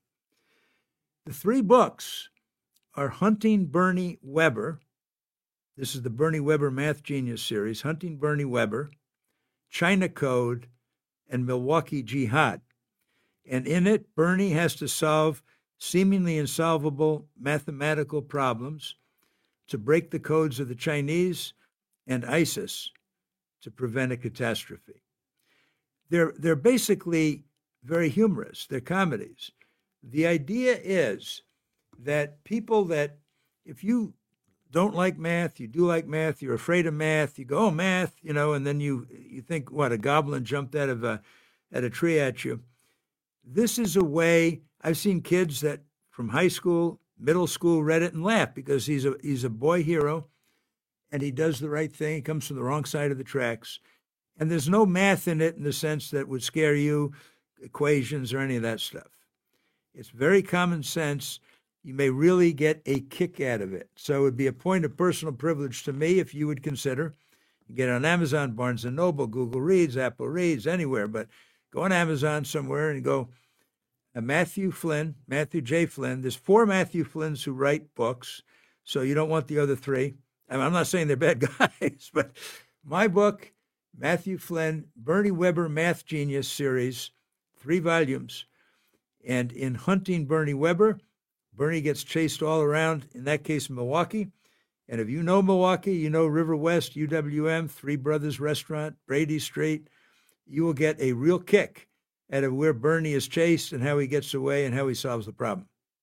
The three books are Hunting Bernie Weber. This is the Bernie Weber Math Genius series. Hunting Bernie Weber, China Code, and Milwaukee Jihad. And in it, Bernie has to solve seemingly insolvable mathematical problems to break the codes of the Chinese and ISIS to prevent a catastrophe. They're, they're basically very humorous. They're comedies. The idea is that people that, if you don't like math, you do like math, you're afraid of math, you go, oh, math, you know, and then you you think, what, a goblin jumped out of a, at a tree at you. This is a way, I've seen kids that from high school, middle school read it and laughed because he's a he's a boy hero and he does the right thing. He comes from the wrong side of the tracks. And there's no math in it in the sense that would scare you, equations or any of that stuff. It's very common sense. You may really get a kick out of it. So it would be a point of personal privilege to me if you would consider. You get it on Amazon, Barnes and Noble, Google Reads, Apple Reads, anywhere. But go on Amazon somewhere and go, uh, Matthew Flynn, Matthew J. Flynn. There's four Matthew Flynns who write books, so you don't want the other three. I mean, I'm not saying they're bad guys, but my book, Matthew Flynn, Bernie Weber Math Genius series, three volumes. And in Hunting Bernie Weber, Bernie gets chased all around, in that case, Milwaukee. And if you know Milwaukee, you know River West, U W M, Three Brothers Restaurant, Brady Street, you will get a real kick out of where Bernie is chased and how he gets away and how he solves the problem.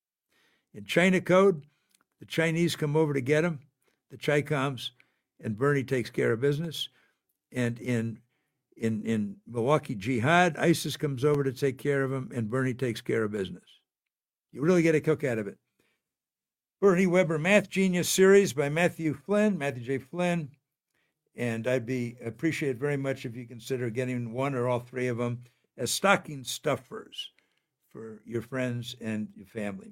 In China Code, the Chinese come over to get him, the Chi-Coms, and Bernie takes care of business. And in in in Milwaukee Jihad, ISIS comes over to take care of him, and Bernie takes care of business. You really get a kick out of it. Bernie Weber Math Genius series by Matthew Flynn, Matthew J. Flynn. And I'd be appreciate very much if you consider getting one or all three of them as stocking stuffers for your friends and your family.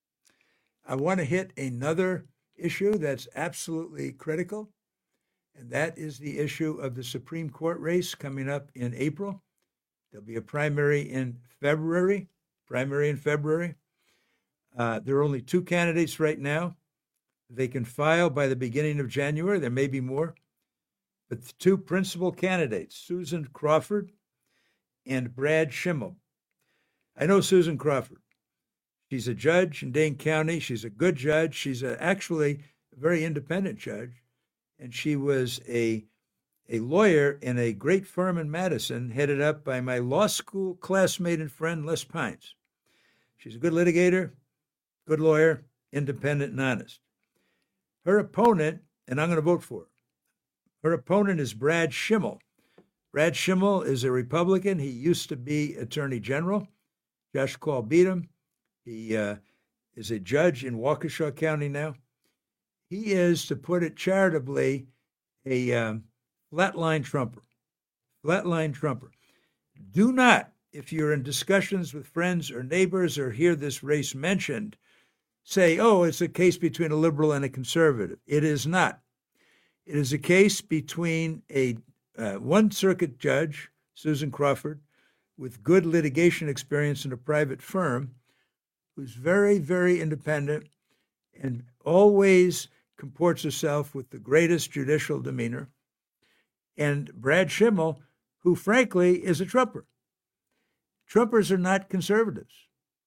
I want to hit another issue that's absolutely critical, and that is the issue of the Supreme Court race coming up in April. There'll be a primary in February, primary in February. Uh, there are only two candidates right now. They can file by the beginning of January. There may be more. But the two principal candidates, Susan Crawford and Brad Schimmel. I know Susan Crawford. She's a judge in Dane County. She's a good judge. She's a, actually a very independent judge. And she was a, a lawyer in a great firm in Madison, headed up by my law school classmate and friend, Les Pines. She's a good litigator, good lawyer, independent and honest. Her opponent, and I'm going to vote for her, her opponent is Brad Schimmel. Brad Schimmel is a Republican. He used to be Attorney General. Josh Call beat him. He uh, is a judge in Waukesha County now. He is, to put it charitably, a um, flatline trumper. Flatline trumper. Do not, if you're in discussions with friends or neighbors or hear this race mentioned, say, oh, it's a case between a liberal and a conservative. It is not. It is a case between a uh, one circuit judge, Susan Crawford, with good litigation experience in a private firm, who's very, very independent and always comports herself with the greatest judicial demeanor, and Brad Schimmel, who frankly is a Trumper. Trumpers are not conservatives.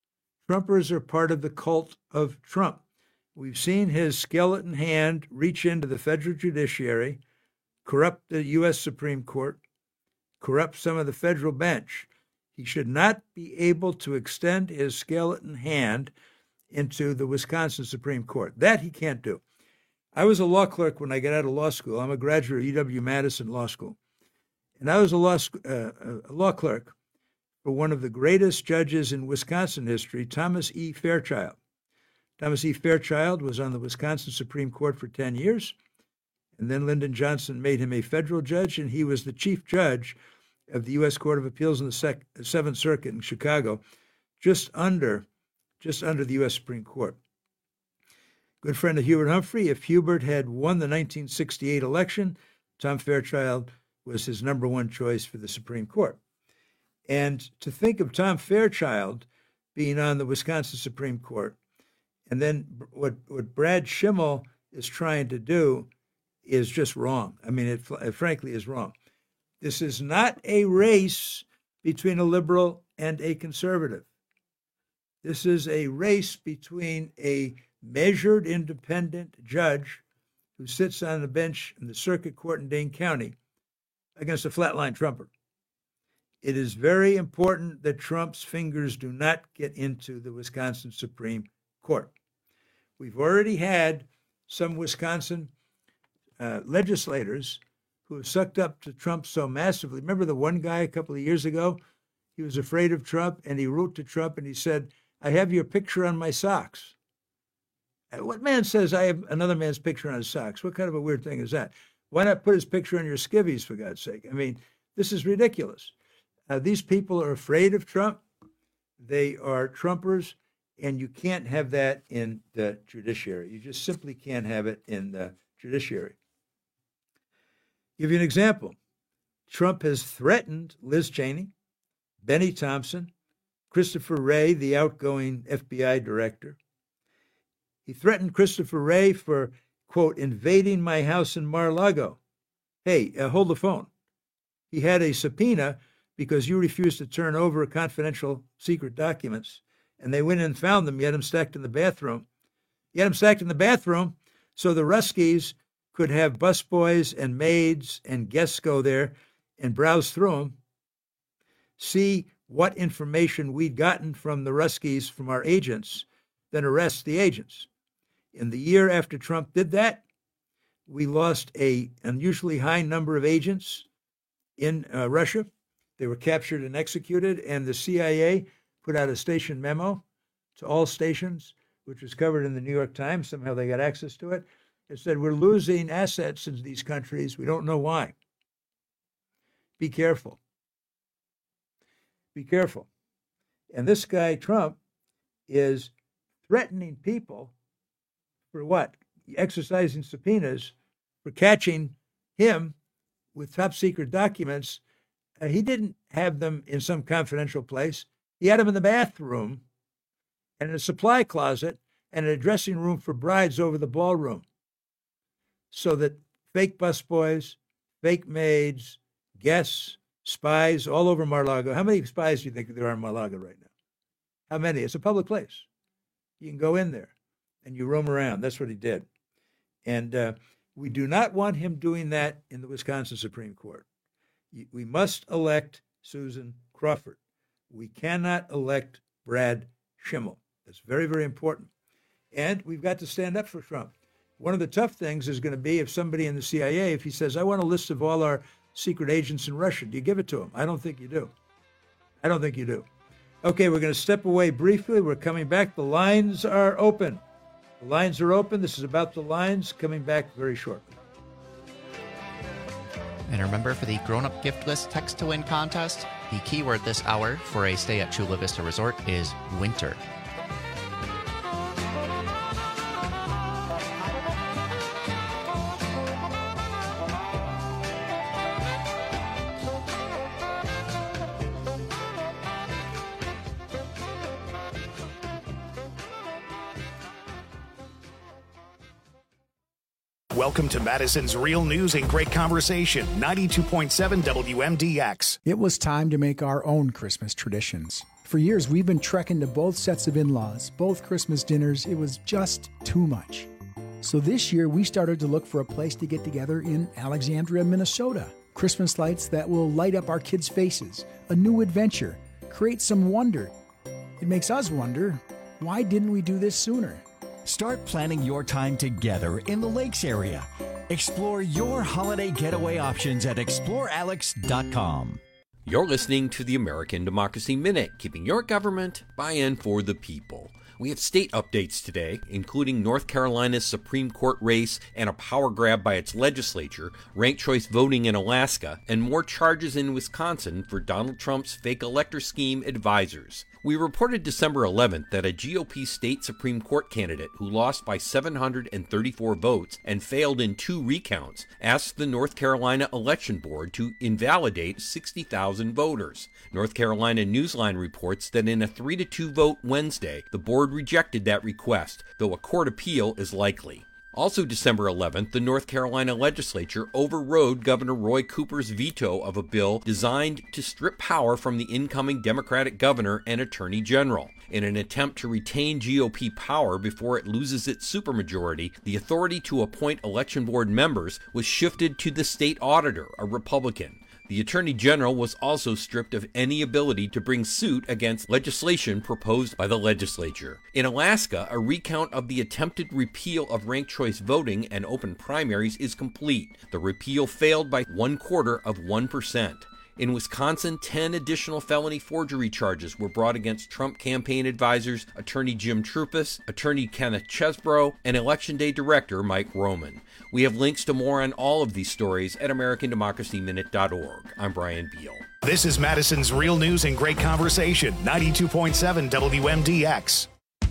Trumpers are part of the cult of Trump. We've seen his skeleton hand reach into the federal judiciary, corrupt the U S Supreme Court, corrupt some of the federal bench. He should not be able to extend his skeleton hand into the Wisconsin Supreme Court. That he can't do. I was a law clerk when I got out of law school. I'm a graduate of U W-Madison Law School. And I was a law, uh, a law clerk for one of the greatest judges in Wisconsin history, Thomas E. Fairchild. Thomas E. Fairchild was on the Wisconsin Supreme Court for ten years, and then Lyndon Johnson made him a federal judge, and he was the chief judge of the U S Court of Appeals in the Sec- Seventh Circuit in Chicago, just under, just under the U S Supreme Court. Good friend of Hubert Humphrey. If Hubert had won the nineteen sixty-eight election, Tom Fairchild was his number one choice for the Supreme Court. And to think of Tom Fairchild being on the Wisconsin Supreme Court, and then what, what Brad Schimmel is trying to do is just wrong. I mean, it, it frankly is wrong. This is not a race between a liberal and a conservative. This is a race between a measured independent judge who sits on the bench in the circuit court in Dane County against a flatline Trumper. It is very important that Trump's fingers do not get into the Wisconsin Supreme Court. We've already had some Wisconsin uh, legislators who have sucked up to Trump so massively. Remember the one guy a couple of years ago? He was afraid of Trump, and he wrote to Trump, and he said, I have your picture on my socks. What man says I have another man's picture on his socks? What kind of a weird thing is that? Why not put his picture on your skivvies, for God's sake? I mean, this is ridiculous. Uh, these people are afraid of Trump. They are Trumpers, and you can't have that in the judiciary. You just simply can't have it in the judiciary. Give you an example. Trump has threatened Liz Cheney, Benny Thompson, Christopher Wray, the outgoing F B I director. He threatened Christopher Wray for, quote, invading my house in Mar-a-Lago. Hey, uh, hold the phone. He had a subpoena because you refused to turn over confidential secret documents, and they went in and found them. You had them stacked in the bathroom. You had them stacked in the bathroom so the Ruskies could have busboys and maids and guests go there and browse through them, see what information we'd gotten from the Ruskies, from our agents, then arrest the agents. In the year after Trump did that, we lost a unusually high number of agents in uh, Russia. They were captured and executed, and the C I A put out a station memo to all stations, which was covered in the New York Times. Somehow they got access to it. It said, we're losing assets in these countries. We don't know why. Be careful. Be careful. And this guy, Trump, is threatening people for what? Exercising subpoenas for catching him with top secret documents. Uh, he didn't have them in some confidential place. He had them in the bathroom and in a supply closet and a dressing room for brides over the ballroom, so that fake busboys, fake maids, guests, spies all over Mar-a-Lago. How many spies do you think there are in Mar-a-Lago right now? How many? It's a public place. You can go in there and you roam around. That's what he did. And uh, we do not want him doing that in the Wisconsin Supreme Court. We must elect Susan Crawford. We cannot elect Brad Schimmel. That's very, very important. And we've got to stand up for Trump. One of the tough things is going to be if somebody in the C I A, if he says, I want a list of all our secret agents in Russia, do you give it to him? I don't think you do. I don't think you do. Okay, we're going to step away briefly. We're coming back. The lines are open. The lines are open. This is About the Lines, coming back very shortly. And remember, for the grown-up gift list text to win contest, the keyword this hour for a stay at Chula Vista Resort is winter. Welcome to Madison's Real News and Great Conversation, ninety-two point seven W M D X. It was time to make our own Christmas traditions. For years, we've been trekking to both sets of in-laws, both Christmas dinners. It was just too much. So this year, we started to look for a place to get together in Alexandria, Minnesota. Christmas lights that will light up our kids' faces, a new adventure, create some wonder. It makes us wonder, why didn't we do this sooner? Start planning your time together in the Lakes area. Explore your holiday getaway options at explore alex dot com. You're listening to the American Democracy Minute, keeping your government by and for the people. We have state updates today, including North Carolina's Supreme Court race and a power grab by its legislature, ranked choice voting in Alaska, and more charges in Wisconsin for Donald Trump's fake elector scheme advisors. We reported December eleventh that a G O P state Supreme Court candidate who lost by seven hundred thirty-four votes and failed in two recounts asked the North Carolina Election Board to invalidate sixty thousand voters. North Carolina Newsline reports that in a three to two vote Wednesday, the board rejected that request, though a court appeal is likely. Also December eleventh, the North Carolina legislature overrode Governor Roy Cooper's veto of a bill designed to strip power from the incoming Democratic governor and attorney general. In an attempt to retain G O P power before it loses its supermajority, the authority to appoint election board members was shifted to the state auditor, a Republican. The Attorney General was also stripped of any ability to bring suit against legislation proposed by the legislature. In Alaska, a recount of the attempted repeal of ranked choice voting and open primaries is complete. The repeal failed by one quarter of one percent. In Wisconsin, ten additional felony forgery charges were brought against Trump campaign advisors Attorney Jim Troupis, Attorney Kenneth Chesbrough, and Election Day Director Mike Roman. We have links to more on all of these stories at american democracy minute dot org. I'm Brian Beal. This is Madison's Real News and Great Conversation, ninety-two point seven W M D X.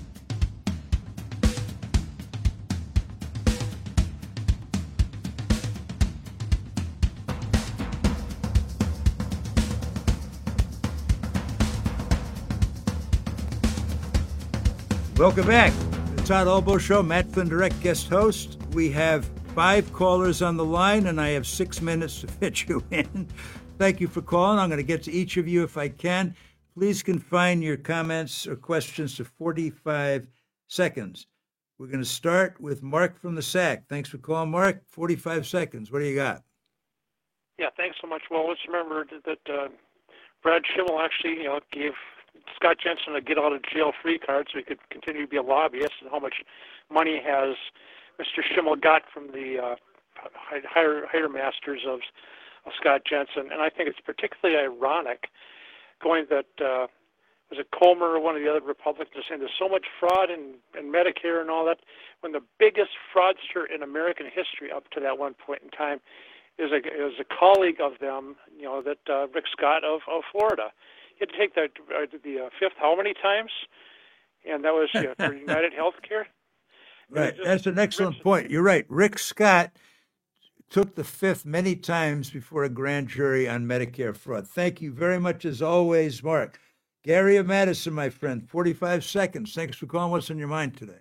Welcome back. The Todd Albo Show, Matt Flynn, direct guest host. We have five callers on the line, and I have six minutes to fit you in. Thank you for calling. I'm going to get to each of you if I can. Please confine your comments or questions to forty-five seconds. We're going to start with Mark from the S A C. Thanks for calling, Mark. forty-five seconds. What do you got? Yeah, thanks so much. Well, let's remember that uh, Brad Schimmel actually, you know, gave Scott Jensen a get-out-of-jail-free card so he could continue to be a lobbyist, and how much money has Mister Schimmel got from the uh, hire, hire masters of, of Scott Jensen. And I think it's particularly ironic, going that, uh, was it Comer or one of the other Republicans saying there's so much fraud in, in Medicare and all that, when the biggest fraudster in American history up to that one point in time is a, is a colleague of them, you know, that uh, Rick Scott of, of Florida. He had to take the, uh, the uh, fifth how many times? And that was uh, for United Healthcare. Right. That's an excellent point. You're right. Rick Scott took the fifth many times before a grand jury on Medicare fraud. Thank you very much, as always, Mark. Gary of Madison, my friend, forty-five seconds. Thanks for calling. What's on your mind today?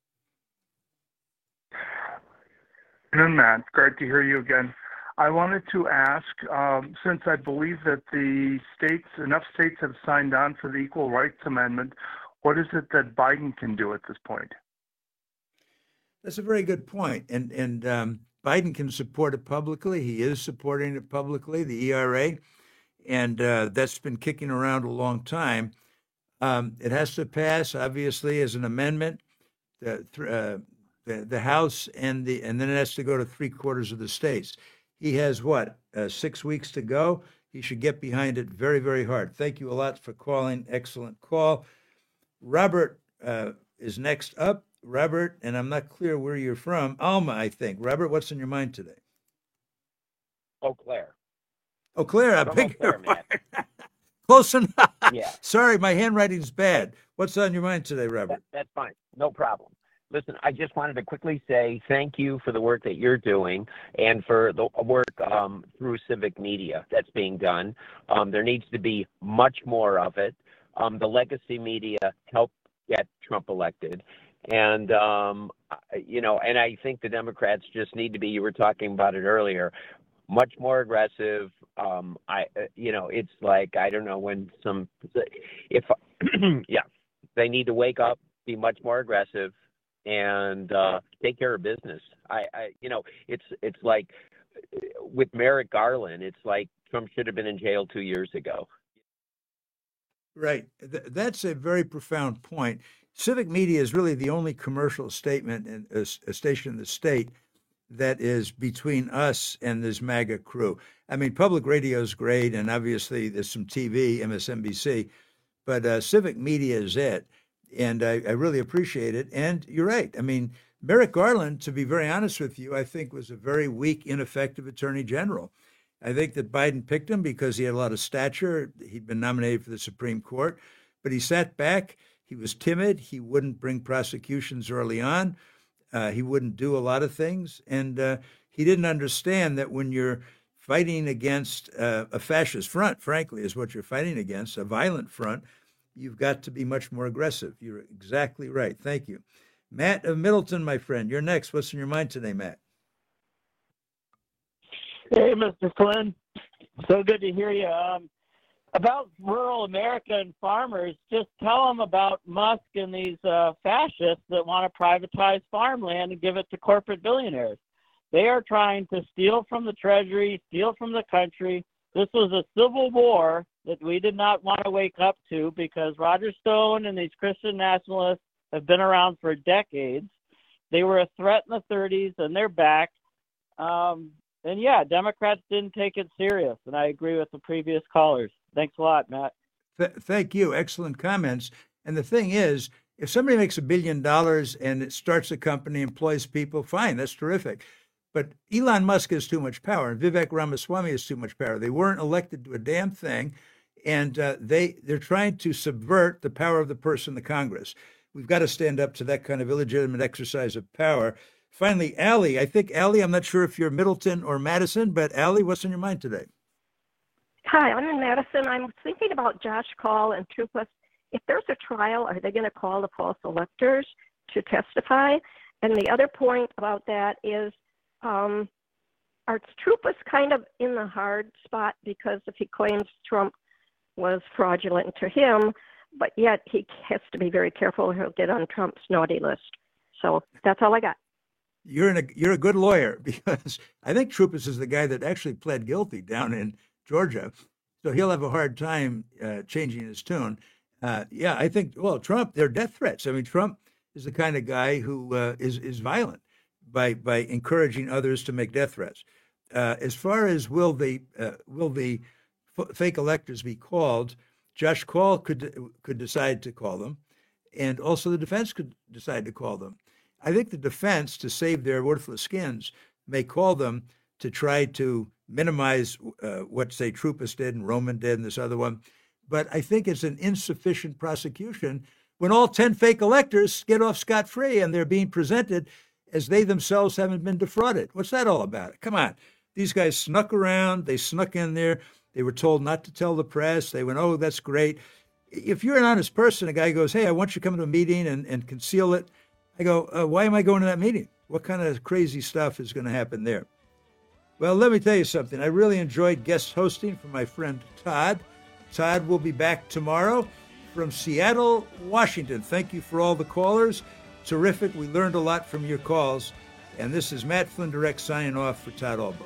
And Matt, great to hear you again. I wanted to ask, um, since I believe that the states, enough states have signed on for the Equal Rights Amendment, what is it that Biden can do at this point? That's a very good point. And, and um, Biden can support it publicly. He is supporting it publicly, the E R A, and uh, that's been kicking around a long time. Um, it has to pass, obviously, as an amendment. The, uh, the, the House and the and then it has to go to three quarters of the states. He has, what, uh, six weeks to go? He should get behind it very, very hard. Thank you a lot for calling. Excellent call. Robert uh, is next up. Robert, and I'm not clear where you're from. Alma, I think. Robert, what's on your mind today? Eau Claire. Eau Claire, I From beg Eau Claire, your man. Close enough. Yeah. Sorry, my handwriting's bad. What's on your mind today, Robert? That, that's fine. No problem. Listen, I just wanted to quickly say thank you for the work that you're doing and for the work um, through civic media that's being done. Um, there needs to be much more of it. Um, the legacy media helped get Trump elected. And, um, you know, and I think the Democrats just need to be, you were talking about it earlier, much more aggressive. Um, I, uh, you know, it's like, I don't know when some, if, yeah, they need to wake up, be much more aggressive, and uh, take care of business. I, I, you know, it's it's like with Merrick Garland, it's like Trump should have been in jail two years ago. Right. Th- that's a very profound point. Civic Media is really the only commercial statement in a, a station in the state that is between us and this MAGA crew. I mean, public radio is great, and obviously there's some T V, M S N B C, but uh, Civic Media is it, and I, I really appreciate it. And you're right. I mean, Merrick Garland, to be very honest with you, I think was a very weak, ineffective attorney general. I think that Biden picked him because he had a lot of stature. He'd been nominated for the Supreme Court, but he sat back. He was timid. He wouldn't bring prosecutions early on. Uh, he wouldn't do a lot of things. And uh, he didn't understand that when you're fighting against uh, a fascist front, frankly, is what you're fighting against, a violent front, you've got to be much more aggressive. You're exactly right. Thank you. Matt of Middleton, my friend, you're next. What's in your mind today, Matt? Hey, Mister Flynn. So good to hear you. Um, about rural America and farmers, just tell them about Musk and these uh, fascists that want to privatize farmland and give it to corporate billionaires. They are trying to steal from the Treasury, steal from the country. This was a civil war that we did not want to wake up to because Roger Stone and these Christian nationalists have been around for decades. They were a threat in the thirties, and they're back. Um, and, yeah, Democrats didn't take it serious, and I agree with the previous callers. Thanks a lot, Matt. Th- thank you. Excellent comments. And the thing is, if somebody makes a billion dollars and it starts a company, employs people, fine, that's terrific. But Elon Musk has too much power, and Vivek Ramaswamy has too much power. They weren't elected to a damn thing, and uh, they, they're trying to subvert the power of the person in the Congress. We've got to stand up to that kind of illegitimate exercise of power. Finally, Allie, I think, Allie, I'm not sure if you're Middleton or Madison, but Allie, what's on your mind today? Hi, I'm in Madison. I'm thinking about Josh Kaul and Troopus. If there's a trial, are they going to call the false electors to testify? And the other point about that is, um, are Troopus kind of in the hard spot because if he claims Trump was fraudulent to him, but yet he has to be very careful he'll get on Trump's naughty list. So that's all I got. You're in a you're a good lawyer because I think Troopus is the guy that actually pled guilty down in Georgia, so he'll have a hard time uh, changing his tune. Uh, yeah, I think. Well, Trump, they're death threats. I mean, Trump is the kind of guy who uh, is is violent by by encouraging others to make death threats. Uh, as far as will the uh, will the f- fake electors be called, Josh Kaul could could decide to call them, and also the defense could decide to call them. I think the defense, to save their worthless skins, may call them to try to minimize uh, what, say, Troopus did and Roman did and this other one. But I think it's an insufficient prosecution when all ten fake electors get off scot-free and they're being presented as they themselves haven't been defrauded. What's that all about? Come on. These guys snuck around. They snuck in there. They were told not to tell the press. They went, oh, that's great. If you're an honest person, a guy goes, hey, I want you to come to a meeting and, and conceal it. I go, uh, why am I going to that meeting? What kind of crazy stuff is going to happen there? Well, let me tell you something. I really enjoyed guest hosting for my friend Todd. Todd will be back tomorrow from Seattle, Washington. Thank you for all the callers. Terrific. We learned a lot from your calls. And this is Matt Flynn Direct signing off for Todd Albo.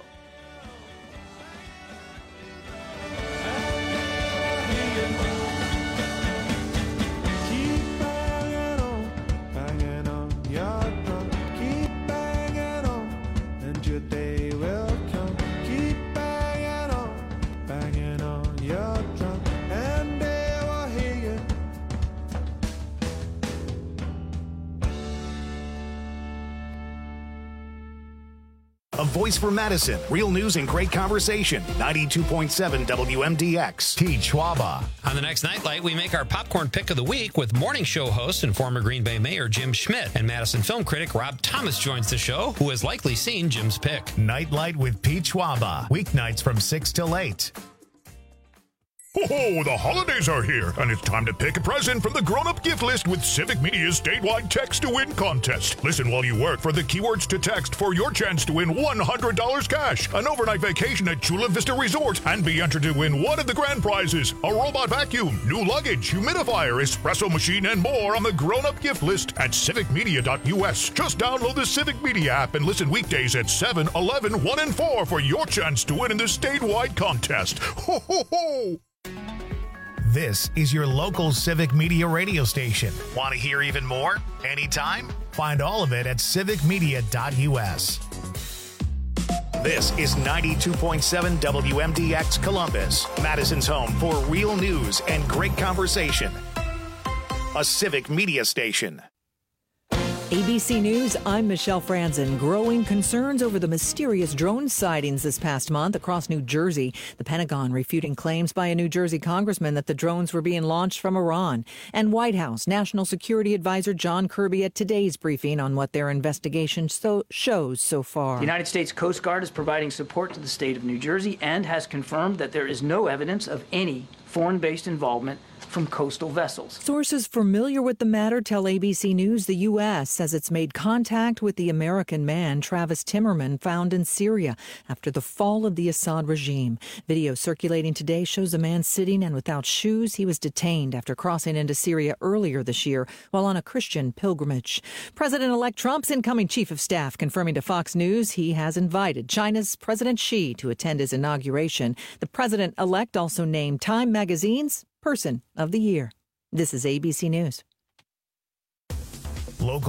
A voice for Madison. Real news and great conversation. ninety-two point seven W M D X. T. Schwaba. On the next Nightlight, we make our popcorn pick of the week with morning show host and former Green Bay Mayor Jim Schmidt. And Madison film critic Rob Thomas joins the show, who has likely seen Jim's pick. Nightlight with Pete Schwaba. Weeknights from six till eight. Oh, the holidays are here, and it's time to pick a present from the grown-up gift list with Civic Media's statewide text-to-win contest. Listen while you work for the keywords to text for your chance to win one hundred dollars cash, an overnight vacation at Chula Vista Resort, and be entered to win one of the grand prizes, a robot vacuum, new luggage, humidifier, espresso machine, and more on the grown-up gift list at civic media dot u s. Just download the Civic Media app and listen weekdays at seven, eleven, one, and four for your chance to win in the statewide contest. Ho, ho, ho! This is your local Civic Media radio station. Want to hear even more? Anytime? Find all of it at civic media dot u s. This is ninety-two point seven W M D X Columbus, Madison's home for real news and great conversation. A Civic Media station. A B C News, I'm Michelle Franzen. Growing concerns over the mysterious drone sightings this past month across New Jersey. The Pentagon refuting claims by a New Jersey congressman that the drones were being launched from Iran. And White House National Security Advisor John Kirby at today's briefing on what their investigation so shows so far. The United States Coast Guard is providing support to the state of New Jersey and has confirmed that there is no evidence of any foreign-based involvement from coastal vessels. Sources familiar with the matter tell A B C News the U S says it's made contact with the American man Travis Timmerman found in Syria after the fall of the Assad regime. Video circulating today shows a man sitting and without shoes. He was detained after crossing into Syria earlier this year while on a Christian pilgrimage. President-elect Trump's incoming chief of staff confirming to Fox News he has invited China's President Xi to attend his inauguration. The president-elect also named Time Magazine's Person of the Year. This is A B C News. Local